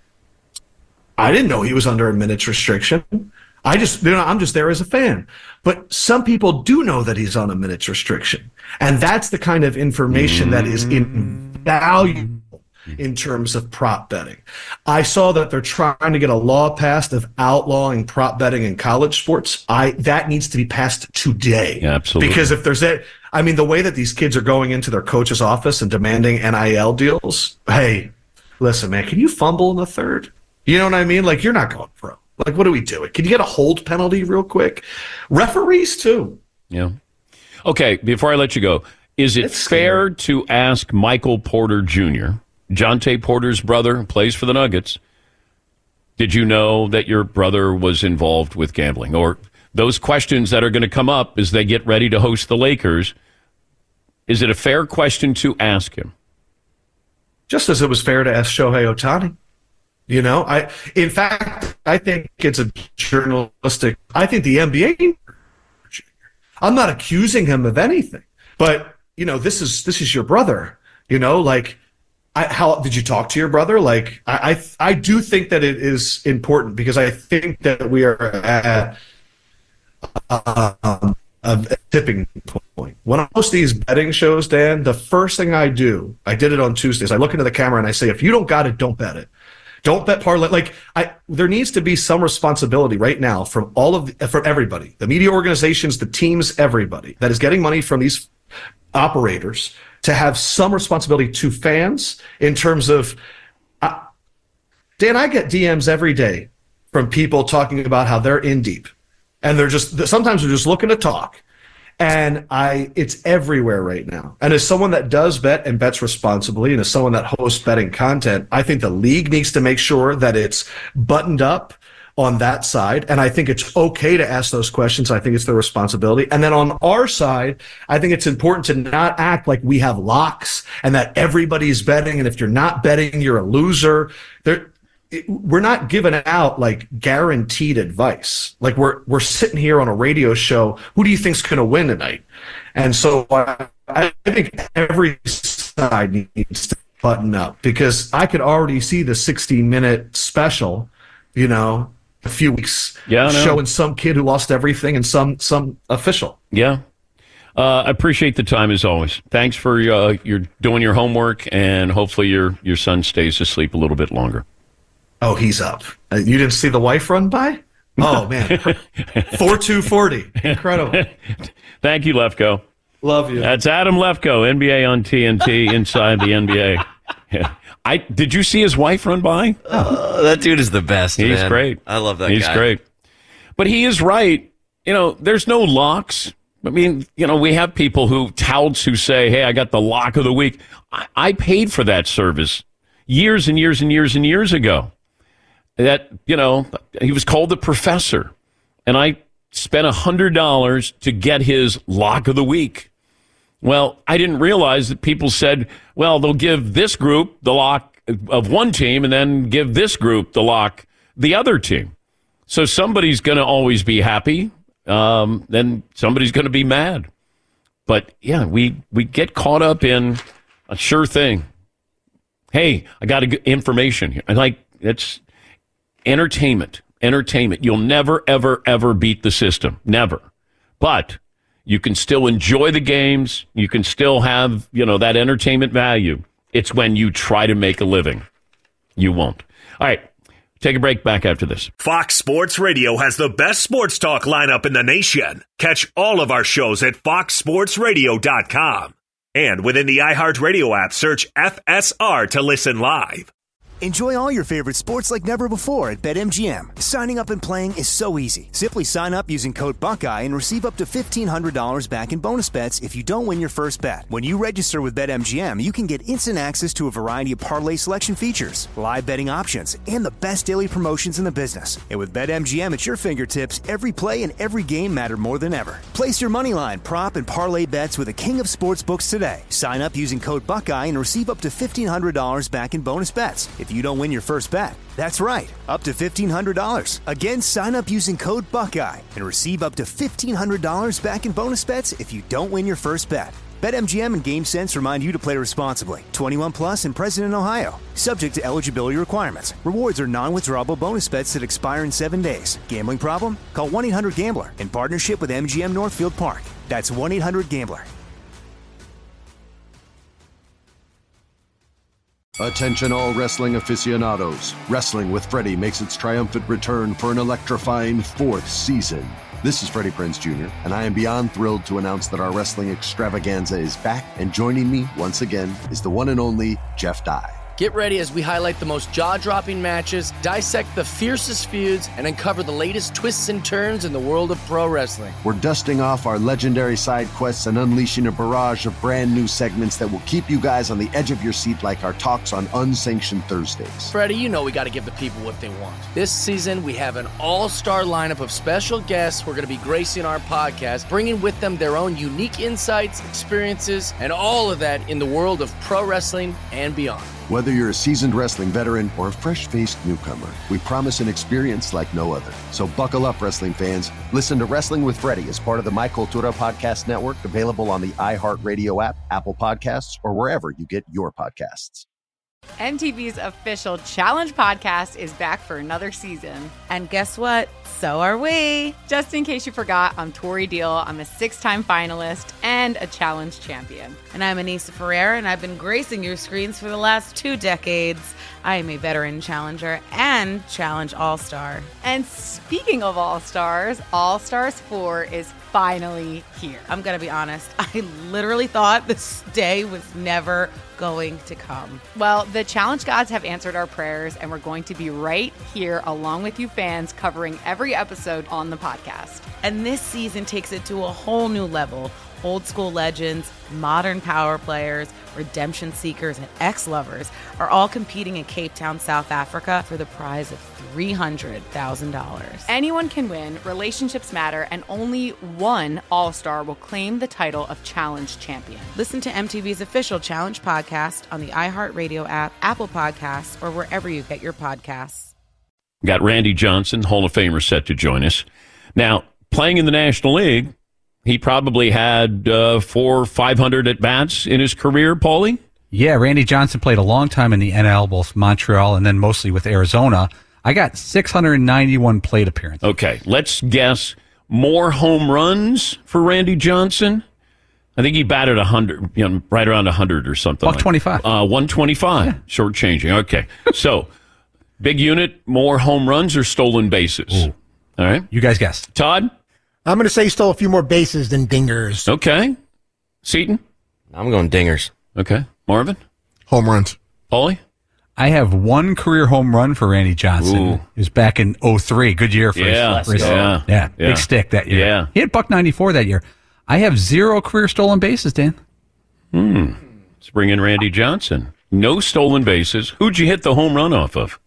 I didn't know he was under a minutes restriction. I just, you know, I'm just there as a fan. But some people do know that he's on a minutes restriction. And that's the kind of information that is invaluable in terms of prop betting. I saw that they're trying to get a law passed of outlawing prop betting in college sports. I that needs to be passed today. Yeah, absolutely. Because if there's a, I mean, the way that these kids are going into their coach's office and demanding N I L deals, hey, listen, man, can you fumble in the third? You know what I mean? Like, you're not going pro. Like, what are we doing? Can you get a hold penalty real quick? Referees, too. Yeah. Okay, before I let you go, is it It's fair to ask Michael Porter Junior, Jontay Porter's brother, plays for the Nuggets, did you know that your brother was involved with gambling? Or those questions that are going to come up as they get ready to host the Lakers, is it a fair question to ask him? Just as it was fair to ask Shohei Ohtani. You know, I in fact, I think it's a journalistic, I think the N B A, I'm not accusing him of anything, but, you know, this is this is your brother, you know, like, I, how did you talk to your brother? Like, I, I, I do think that it is important, because I think that we are at um, a tipping point. point. When I host these betting shows, Dan, the first thing I do, I did it on Tuesdays. I look into the camera and I say, if you don't got it, don't bet it. Don't bet parlay. Like I, there needs to be some responsibility right now from all of the, from everybody, the media organizations, the teams, everybody that is getting money from these operators to have some responsibility to fans in terms of. Uh, Dan, I get D Ms every day from people talking about how they're in deep, and they're just sometimes they're just looking to talk. And I, it's everywhere right now. And as someone that does bet and bets responsibly, and as someone that hosts betting content, I think the league needs to make sure that it's buttoned up on that side. And I think it's okay to ask those questions. I think it's their responsibility. And then on our side, I think it's important to not act like we have locks and that everybody's betting. And if you're not betting, you're a loser. There, we're not giving out like guaranteed advice. Like we're we're sitting here on a radio show. Who do you think's going to win tonight? And so I, I think every side needs to button up because I could already see the sixty minute special, you know, a few weeks yeah, showing some kid who lost everything and some some official. Yeah. Uh, I appreciate the time as always. Thanks for uh, your doing your homework, and hopefully your your son stays asleep a little bit longer. Oh, he's up. Uh, you didn't see the wife run by? Oh, man. four two forty. Incredible. Thank you, Lefko. Love you. That's Adam Lefko, N B A on T N T, inside the N B A. Yeah. I Did you see his wife run by? Oh, that dude is the best, He's man. great. I love that He's guy. He's great. But he is right. You know, there's no locks. I mean, you know, we have people who, touts who say, hey, I got the lock of the week. I, I paid for that service years and years and years and years ago. That, you know, he was called the professor, and I spent one hundred dollars to get his lock of the week. Well, I didn't realize that people said, well, they'll give this group the lock of one team and then give this group the lock the other team. So somebody's going to always be happy, um, then somebody's going to be mad. But, yeah, we, we get caught up in a sure thing. Hey, I got information here. And, like, it's... Entertainment, entertainment. You'll never, ever, ever beat the system. Never. But you can still enjoy the games. You can still have, you know, that entertainment value. It's when you try to make a living. You won't. All right. Take a break. Back after this. Fox Sports Radio has the best sports talk lineup in the nation. Catch all of our shows at fox sports radio dot com. And within the iHeartRadio app, search F S R to listen live. Enjoy all your favorite sports like never before at BetMGM. Signing up and playing is so easy. Simply sign up using code Buckeye and receive up to fifteen hundred dollars back in bonus bets if you don't win your first bet. When you register with BetMGM, you can get instant access to a variety of parlay selection features, live betting options, and the best daily promotions in the business. And with BetMGM at your fingertips, every play and every game matter more than ever. Place your moneyline, prop, and parlay bets with the king of sportsbooks today. Sign up using code Buckeye and receive up to fifteen hundred dollars back in bonus bets if you don't win your first bet. That's right, up to fifteen hundred dollars. Again, sign up using code Buckeye and receive up to fifteen hundred dollars back in bonus bets if you don't win your first bet. BetMGM and GameSense remind you to play responsibly. twenty-one plus and present in Ohio. Subject to eligibility requirements. Rewards are non-withdrawable bonus bets that expire in seven days. Gambling problem? Call one eight hundred gambler in partnership with M G M Northfield Park. That's one eight hundred gambler. Attention all wrestling aficionados. Wrestling with Freddie makes its triumphant return for an electrifying fourth season. This is Freddie Prinze Junior, and I am beyond thrilled to announce that our wrestling extravaganza is back, and joining me once again is the one and only Jeff Dye. Get ready as we highlight the most jaw-dropping matches, dissect the fiercest feuds, and uncover the latest twists and turns in the world of pro wrestling. We're dusting off our legendary side quests and unleashing a barrage of brand new segments that will keep you guys on the edge of your seat like our talks on Unsanctioned Thursdays. Freddie, you know we got to give the people what they want. This season, we have an all-star lineup of special guests who are going to be gracing our podcast, bringing with them their own unique insights, experiences, and all of that in the world of pro wrestling and beyond. Whether you're a seasoned wrestling veteran or a fresh-faced newcomer, we promise an experience like no other. So buckle up, wrestling fans. Listen to Wrestling with Freddie as part of the My Cultura Podcast Network, available on the iHeartRadio app, Apple Podcasts, or wherever you get your podcasts. M T V's official Challenge podcast is back for another season. And guess what? So are we. Just in case you forgot, I'm Tori Deal. I'm a six-time finalist and a challenge champion. And I'm Anissa Ferreira, and I've been gracing your screens for the last two decades. I am a veteran challenger and challenge all-star. And speaking of all-stars, All-Stars four is finally here. I'm going to be honest. I literally thought this day was never going to come. Well, the challenge gods have answered our prayers, and we're going to be right here along with you fans covering every episode on the podcast. And this season takes it to a whole new level. Old school legends, modern power players, redemption seekers, and ex-lovers are all competing in Cape Town, South Africa for the prize of three hundred thousand dollars. Anyone can win, relationships matter, and only one All-Star will claim the title of Challenge Champion. Listen to M T V's official Challenge podcast on the iHeartRadio app, Apple Podcasts, or wherever you get your podcasts. Got Randy Johnson, Hall of Famer, set to join us. Now, playing in the National League, he probably had uh, four or five hundred at-bats in his career, Paulie? Yeah, Randy Johnson played a long time in the N L, both Montreal and then mostly with Arizona. I got six hundred ninety-one plate appearances. Okay, let's guess more home runs for Randy Johnson. I think he batted one hundred, you know, right around one hundred or something. one twenty-five. Like. Uh, one twenty-five, yeah. Short-changing. Okay, so big unit, more home runs or stolen bases? Ooh. All right. You guys guess. Todd? I'm going to say he stole a few more bases than dingers. Okay. Seton? I'm going dingers. Okay. Marvin? Home runs. Paulie? I have one career home run for Randy Johnson. Ooh. It was back in oh three. Good year for yeah, his, for his yeah. yeah, yeah. big stick that year. Yeah. He had buck ninety-four that year. I have zero career stolen bases, Dan. Hmm. Let's bring in Randy Johnson. No stolen bases. Who'd you hit the home run off of?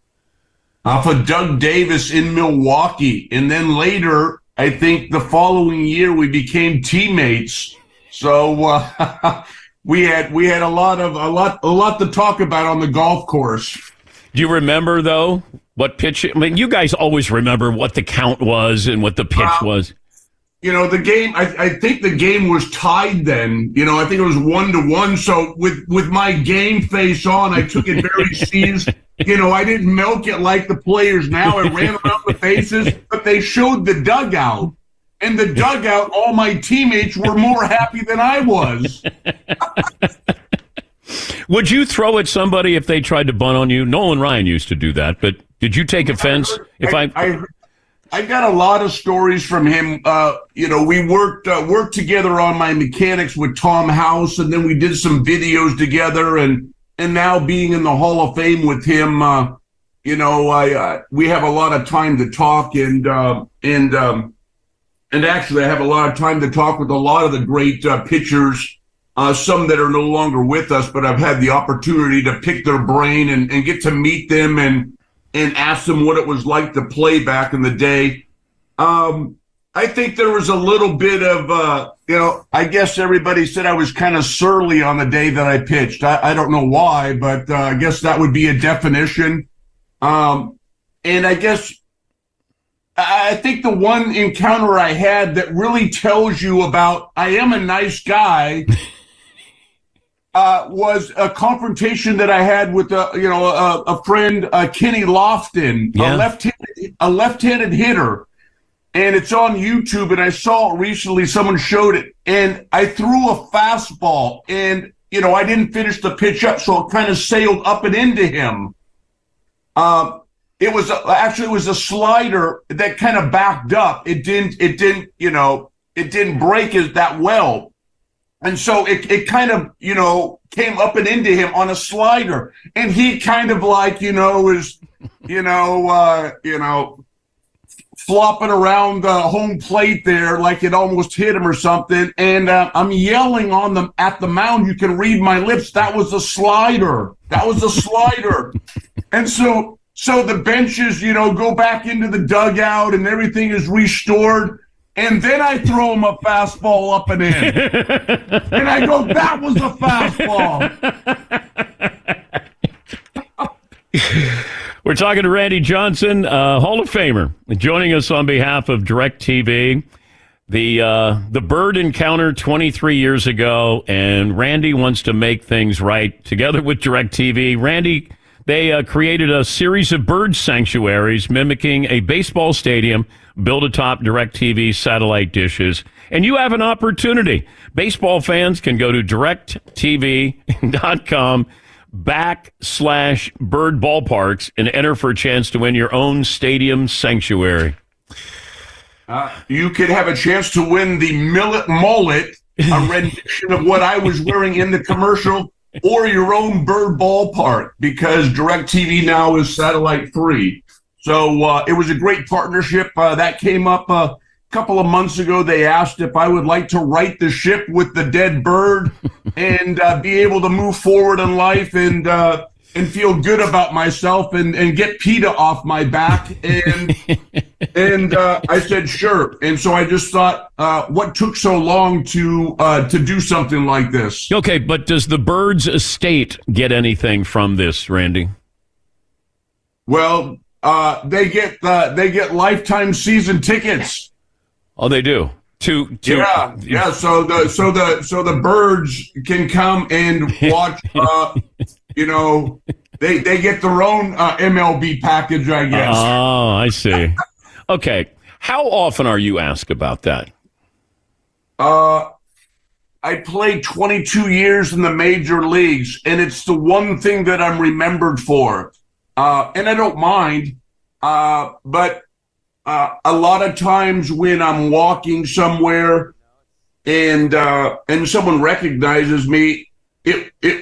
Off of Doug Davis in Milwaukee. And then later, I think the following year we became teammates. So uh, we had we had a lot of a lot a lot to talk about on the golf course. Do you remember though what pitch? I mean, you guys always remember what the count was and what the pitch uh, was. You know, the game. I, I think the game was tied then. You know, I think it was one to one. So with with my game face on, I took it very serious. You know, I didn't milk it like the players now. I ran around the bases, but they showed the dugout. And the dugout, all my teammates were more happy than I was. Would you throw at somebody if they tried to bunt on you? Nolan Ryan used to do that, but did you take offense? If I, I, I, I got a lot of stories from him. Uh, you know, we worked uh, worked together on my mechanics with Tom House, and then we did some videos together, and and now being in the Hall of Fame with him, uh, you know, I uh, we have a lot of time to talk, and uh, and. Um, And actually, I have a lot of time to talk with a lot of the great uh, pitchers, uh, some that are no longer with us, but I've had the opportunity to pick their brain and, and get to meet them and and ask them what it was like to play back in the day. Um, I think there was a little bit of, uh, you know, I guess everybody said I was kind of surly on the day that I pitched. I, I don't know why, but uh, I guess that would be a definition. Um, and I guess I think the one encounter I had that really tells you about I am a nice guy uh, was a confrontation that I had with a you know a, a friend, uh, Kenny Lofton, yeah. a left-handed, a left-handed hitter, and it's on YouTube. And I saw it recently; someone showed it, and I threw a fastball, and you know I didn't finish the pitch up, so it kind of sailed up and into him. Um. It was a, actually it was a slider that kind of backed up. It didn't it didn't you know it didn't break as that well, and so it it kind of you know came up and into him on a slider, and he kind of like you know was you know uh, you know flopping around the home plate there like it almost hit him or something, and uh, I'm yelling on them at the mound. You can read my lips. That was a slider. That was a slider, and so. So the benches, you know, go back into the dugout and everything is restored. And then I throw him a fastball up and in. And I go, that was a fastball. We're talking to Randy Johnson, uh, Hall of Famer, joining us on behalf of DirecTV. The, uh, the Bird encounter twenty-three years ago, and Randy wants to make things right together with DirecTV. Randy, They uh, created a series of bird sanctuaries mimicking a baseball stadium built atop DirecTV satellite dishes. And you have an opportunity. Baseball fans can go to directv.com backslash bird ballparks and enter for a chance to win your own stadium sanctuary. Uh, you could have a chance to win the Millet Mullet, a rendition of what I was wearing in the commercial, or your own bird ballpark, because DirecTV now is satellite free. So uh, it was a great partnership. Uh, that came up a couple of months ago. They asked if I would like to right the ship with the dead bird and uh, be able to move forward in life and uh, and feel good about myself and, and get PETA off my back. And and uh, I said, sure. And so I just thought, uh, what took so long to uh, to do something like this? Okay, but does the bird's estate get anything from this, Randy? Well, uh, they get uh, they get lifetime season tickets. Oh, they do. To, to yeah, yeah. So the so the so the birds can come and watch. Uh, you know, they they get their own uh, M L B package, I guess. Oh, I see. Okay, how often are you asked about that? Uh, I played twenty-two years in the major leagues, and it's the one thing that I'm remembered for. Uh, and I don't mind, uh, but. Uh, a lot of times when I'm walking somewhere and uh, and someone recognizes me, it it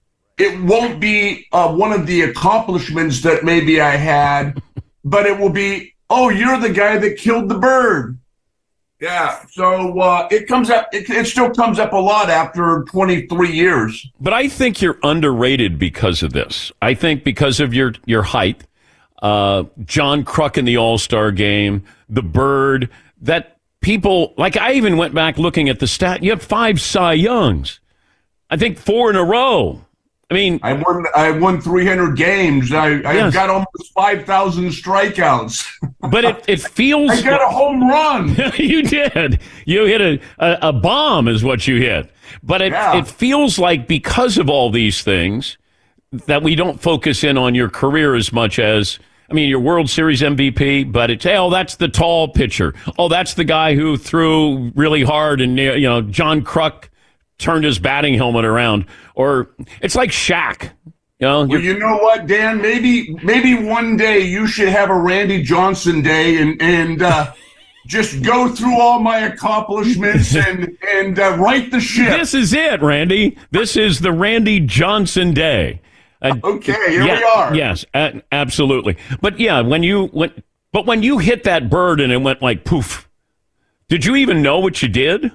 it won't be uh, one of the accomplishments that maybe I had, but it will be, oh, you're the guy that killed the bird. Yeah, so uh, it comes up. It, it still comes up a lot after twenty-three years. But I think you're underrated because of this. I think because of your your height. Uh, John Kruk in the All-Star game, the bird, that people, like I even went back looking at the stat. You have five Cy Youngs. I think four in a row. I mean, I won, I won three hundred games. I, I yes. got almost five thousand strikeouts. But it, it feels. I got a home run. You did. You hit a, a, a bomb is what you hit. But it, yeah. it feels like because of all these things that we don't focus in on your career as much as, I mean, your World Series M V P, but it's, hey, oh, that's the tall pitcher. Oh, that's the guy who threw really hard and, you know, John Kruk turned his batting helmet around. Or it's like Shaq. You know, well, you know what, Dan? Maybe maybe one day you should have a Randy Johnson day and, and uh, just go through all my accomplishments and, and uh, right the ship. This is it, Randy. This is the Randy Johnson day. Uh, okay, here yeah, we are. Yes, uh, absolutely. But yeah, when you went, but when you hit that bird and it went like poof, did you even know what you did?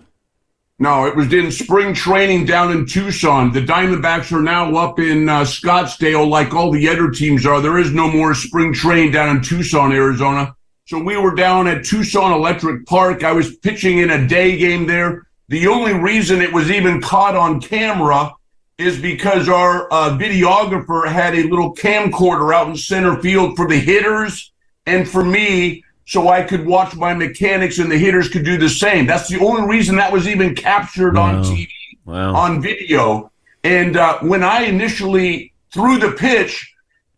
No, it was in spring training down in Tucson. The Diamondbacks are now up in uh, Scottsdale, like all the other teams are. There is no more spring training down in Tucson, Arizona. So we were down at Tucson Electric Park. I was pitching in a day game there. The only reason it was even caught on camera is because our uh, videographer had a little camcorder out in center field for the hitters and for me, so I could watch my mechanics and the hitters could do the same. That's the only reason that was even captured wow. on T V, wow. on video. And uh, when I initially threw the pitch,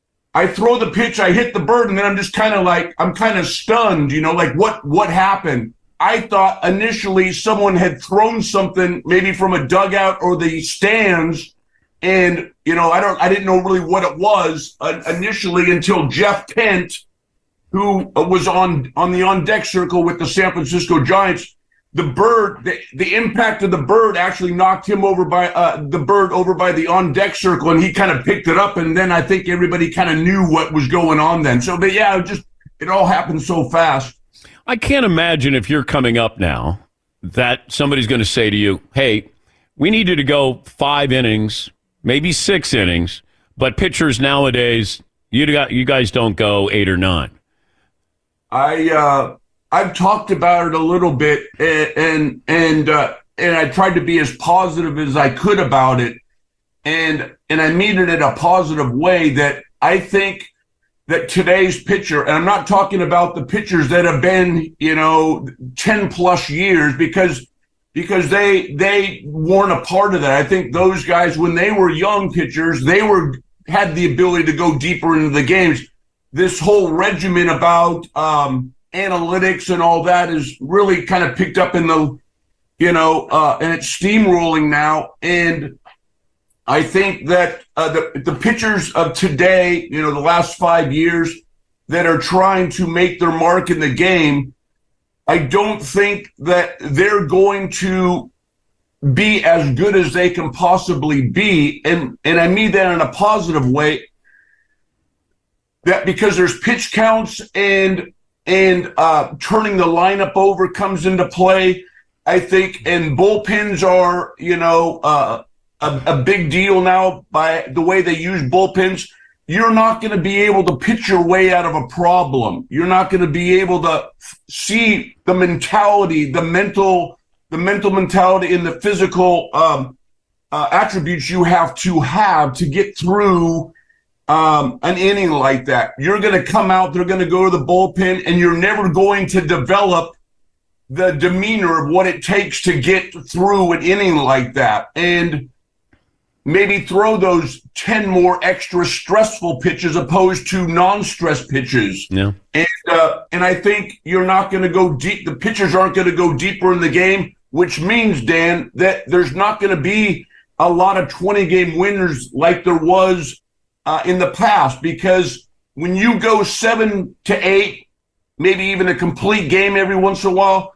I throw the pitch, I hit the bird, and then I'm just kind of like, I'm kind of stunned, you know, like what what happened? I thought initially someone had thrown something maybe from a dugout or the stands, and you know I don't I didn't know really what it was uh, initially until Jeff Kent, who was on on the on deck circle with the San Francisco Giants, the bird the, the impact of the bird actually knocked him over by uh, the bird over by the on deck circle, and he kind of picked it up, and then I think everybody kind of knew what was going on then. So, but yeah, it just it all happened so fast. I can't imagine if you're coming up now that somebody's going to say to you, hey, we need you to go five innings, maybe six innings, but pitchers nowadays, you got you guys don't go eight or nine. I uh, I've talked about it a little bit, and and and, uh, and I tried to be as positive as I could about it, and and I mean it in a positive way. That I think that today's pitcher, and I'm not talking about the pitchers that have been, you know, ten plus years, because because they they weren't a part of that. I think those guys, when they were young pitchers, they were had the ability to go deeper into the games. This whole regimen about um, analytics and all that is really kind of picked up in the, you know, uh, and it's steamrolling now. And I think that uh, the, the pitchers of today, you know, the last five years that are trying to make their mark in the game, I don't think that they're going to be as good as they can possibly be. And, and I mean that in a positive way, that because there's pitch counts and, and uh, turning the lineup over comes into play, I think, and bullpens are, you know, uh, a, a big deal now by the way they use bullpens. You're not going to be able to pitch your way out of a problem. You're not going to be able to see the mentality, the mental, the mental mentality and the physical um, uh, attributes you have to have to get through um, an inning like that. You're going to come out, they're going to go to the bullpen, and you're never going to develop the demeanor of what it takes to get through an inning like that. And maybe throw those ten more extra stressful pitches opposed to non-stress pitches. Yeah. And uh, and I think you're not going to go deep. The pitchers aren't going to go deeper in the game, which means, Dan, that there's not going to be a lot of twenty-game winners like there was uh, in the past. Because when you go seven to eight, maybe even a complete game every once in a while,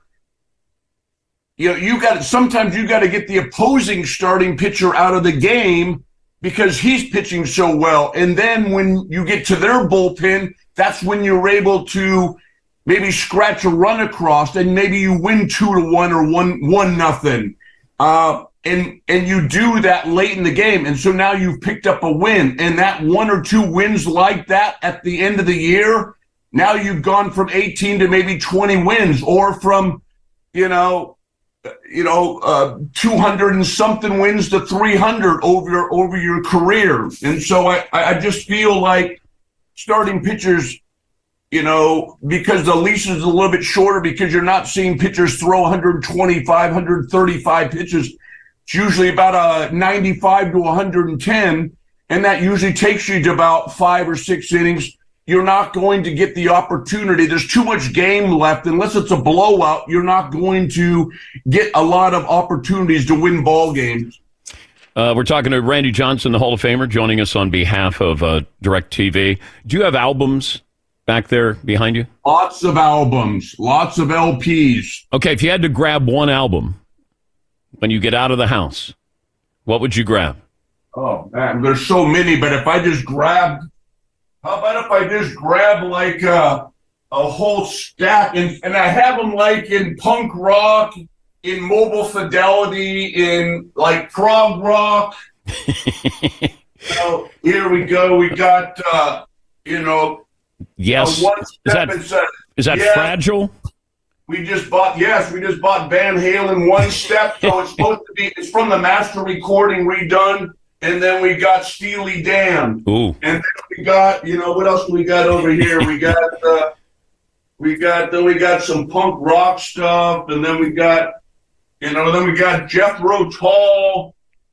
you know, you got sometimes you got to get the opposing starting pitcher out of the game because he's pitching so well. And then when you get to their bullpen, that's when you're able to maybe scratch a run across and maybe you win two to one or one one nothing. Uh, and and you do that late in the game. And so now you've picked up a win. And that one or two wins like that at the end of the year, now you've gone from eighteen to maybe twenty wins, or from, you know, you know, uh, two hundred and something wins to three hundred over your, over your career. And so I, I just feel like starting pitchers, you know, because the leash is a little bit shorter because you're not seeing pitchers throw one twenty-five, one thirty-five pitches. It's usually about a ninety-five to one hundred ten, and that usually takes you to about five or six innings. You're not going to get the opportunity. There's too much game left. Unless it's a blowout, you're not going to get a lot of opportunities to win ball games. Uh, we're talking to Randy Johnson, the Hall of Famer, joining us on behalf of uh, DirecTV. Do you have albums back there behind you? Lots of albums, lots of L Ps. Okay, if you had to grab one album when you get out of the house, what would you grab? Oh, man, there's so many, but if I just grabbed... How about if I just grab like a, a whole stack and, and I have them like in punk rock, in Mobile Fidelity, in like prog rock. So here we go. We got, uh, you know, yes. Uh, one Is step that, and said, is that yeah, Fragile? We just bought, yes, we just bought Van Halen One Step. So it's supposed to be, it's from the master recording redone. And then we got Steely Dan. Ooh. And then we got, you know, what else do we got over here? We got, uh, we got, then we got some punk rock stuff. And then we got, you know, then we got Jethro Tull.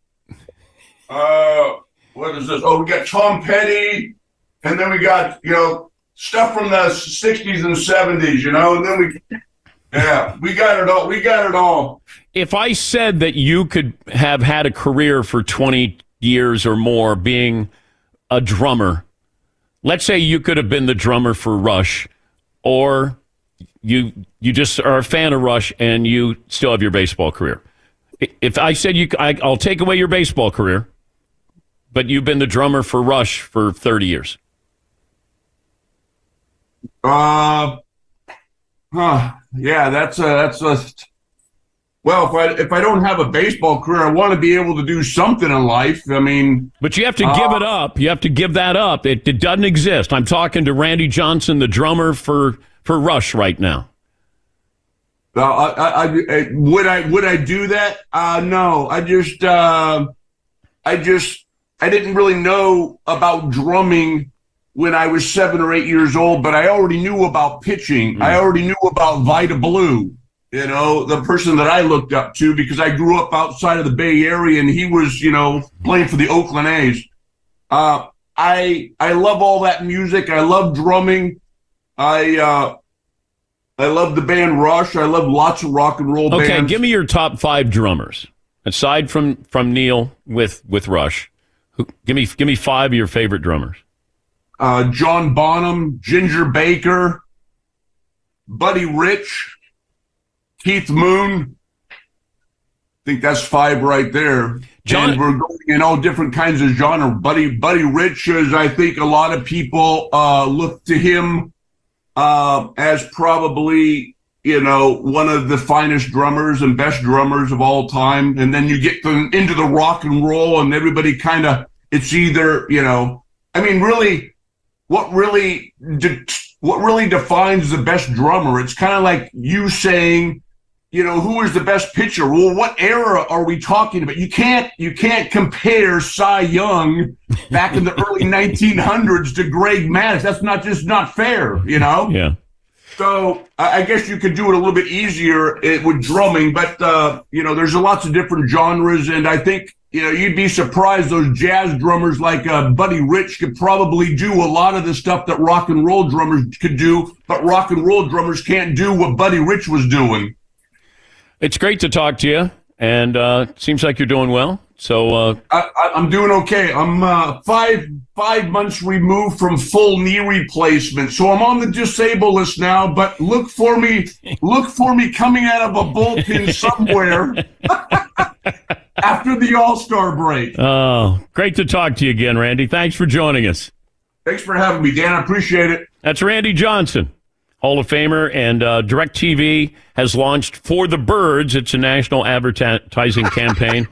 Uh, what is this? Oh, we got Tom Petty. And then we got, you know, stuff from the sixties and seventies, you know, and then we, yeah, we got it all. We got it all. If I said that you could have had a career for twenty years or more being a drummer, let's say you could have been the drummer for Rush, or you you just are a fan of Rush and you still have your baseball career. If I said you, I, I'll take away your baseball career, but you've been the drummer for Rush for thirty years. Uh, huh. Yeah, that's a, that's a, well, if I, if I don't have a baseball career, I want to be able to do something in life. I mean, but you have to uh, give it up. You have to give that up. It, it doesn't exist. I'm talking to Randy Johnson, the drummer for, for Rush right now. Uh, I, I, I, would I, would I do that? Uh, no, I just, uh, I just, I didn't really know about drumming when I was seven or eight years old, but I already knew about pitching. Mm. I already knew about Vida Blue, you know, the person that I looked up to, because I grew up outside of the Bay Area and he was, you know, playing for the Oakland A's. Uh, I I love all that music. I love drumming. I uh, I love the band Rush. I love lots of rock and roll Okay, bands. give me your top five drummers aside from from Neil with with Rush. Who, give me give me five of your favorite drummers. Uh, John Bonham, Ginger Baker, Buddy Rich, Keith Moon. I think that's five right there. John, and we're going in all different kinds of genre. Buddy Buddy Rich is, I think, a lot of people uh, look to him uh, as probably, you know, one of the finest drummers and best drummers of all time. And then you get them into the rock and roll, and everybody kind of, it's either, you know, I mean, really, what really, de- what really defines the best drummer? It's kind of like you saying, you know, who is the best pitcher? Well, what era are we talking about? You can't you can't compare Cy Young back in the early nineteen hundreds to Greg Maddux. That's not just not fair, you know? Yeah. So I I guess you could do it a little bit easier eh, with drumming, but, uh, you know, there's lots of different genres, and I think, you know, you'd be surprised those jazz drummers like uh, Buddy Rich could probably do a lot of the stuff that rock and roll drummers could do, but rock and roll drummers can't do what Buddy Rich was doing. It's great to talk to you, and uh, seems like you're doing well. So uh, I, I, I'm doing okay. I'm uh, five five months removed from full knee replacement, so I'm on the disabled list now. But look for me, look for me coming out of a bullpen somewhere after the All-Star break. Oh, great to talk to you again, Randy. Thanks for joining us. Thanks for having me, Dan. I appreciate it. That's Randy Johnson, Hall of Famer, and uh, DirecTV has launched For the Birds. It's a national advertising campaign.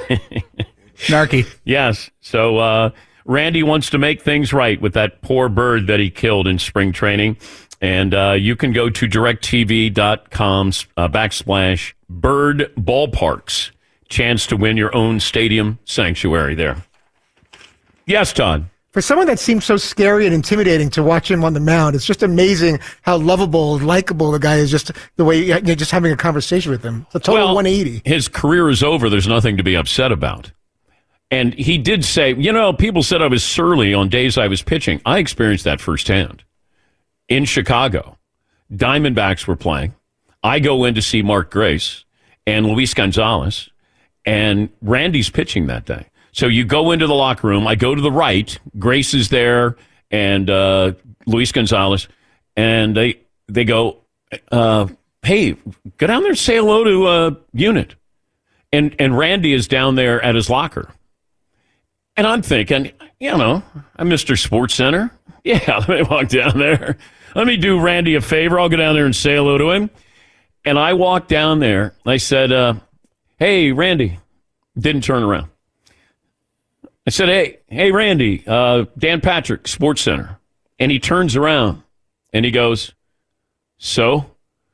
Snarky. Yes. So uh, Randy wants to make things right with that poor bird that he killed in spring training. And uh, you can go to directv.com uh, backslash bird ballparks. Chance to win your own stadium sanctuary there. Yes, Todd. For someone that seems so scary and intimidating to watch him on the mound, it's just amazing how lovable, likable the guy is. Just the way you're just having a conversation with him. It's a total well, one eighty. His career is over. There's nothing to be upset about. And he did say, you know, people said I was surly on days I was pitching. I experienced that firsthand. In Chicago, Diamondbacks were playing. I go in to see Mark Grace and Luis Gonzalez, and Randy's pitching that day. So you go into the locker room. I go to the right. Grace is there, and uh, Luis Gonzalez, and they they go, uh, "Hey, go down there and say hello to uh, Unit." And and Randy is down there at his locker, and I'm thinking, you know, I'm Mister Sports Center. Yeah, let me walk down there. Let me do Randy a favor. I'll go down there and say hello to him. And I walked down there. I said, uh, "Hey, Randy." Didn't turn around. I said, hey, hey, Randy, uh, Dan Patrick, Sports Center. And he turns around and he goes, so?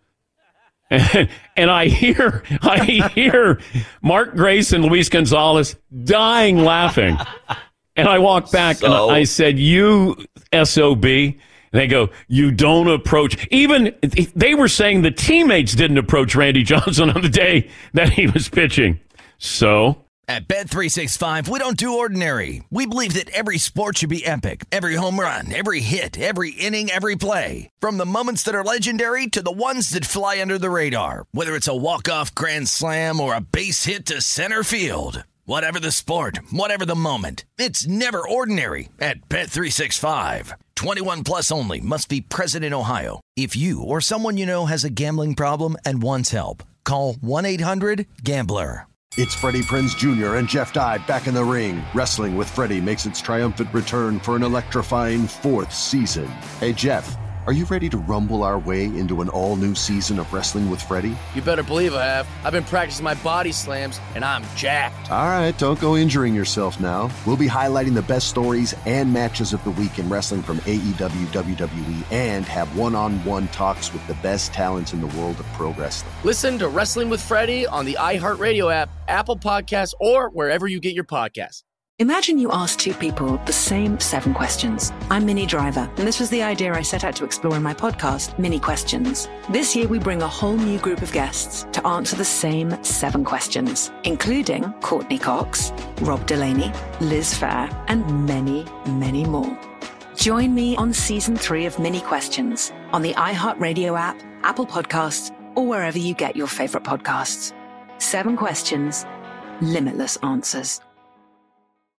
And, and I hear, I hear Mark Grace and Luis Gonzalez dying laughing. And I walk back so? and I said, you S O B. And they go, you don't approach. Even they were saying the teammates didn't approach Randy Johnson on the day that he was pitching. So? At Bet three sixty-five, we don't do ordinary. We believe that every sport should be epic. Every home run, every hit, every inning, every play. From the moments that are legendary to the ones that fly under the radar. Whether it's a walk-off grand slam or a base hit to center field. Whatever the sport, whatever the moment. It's never ordinary at Bet three sixty-five. twenty-one plus only. Must be present in Ohio. If you or someone you know has a gambling problem and wants help, call one eight hundred gambler. It's Freddie Prinze Junior and Jeff Dye back in the ring. Wrestling with Freddie makes its triumphant return for an electrifying fourth season. Hey, Jeff, are you ready to rumble our way into an all-new season of Wrestling with Freddie? You better believe I have. I've been practicing my body slams, and I'm jacked. All right, don't go injuring yourself now. We'll be highlighting the best stories and matches of the week in wrestling from A E W, W W E, and have one-on-one talks with the best talents in the world of pro wrestling. Listen to Wrestling with Freddie on the iHeartRadio app, Apple Podcasts, or wherever you get your podcasts. Imagine you ask two people the same seven questions. I'm Minnie Driver, and this was the idea I set out to explore in my podcast, Mini Questions. This year, we bring a whole new group of guests to answer the same seven questions, including Courtney Cox, Rob Delaney, Liz Phair, and many, many more. Join me on season three of Mini Questions on the iHeartRadio app, Apple Podcasts, or wherever you get your favorite podcasts. Seven questions, limitless answers.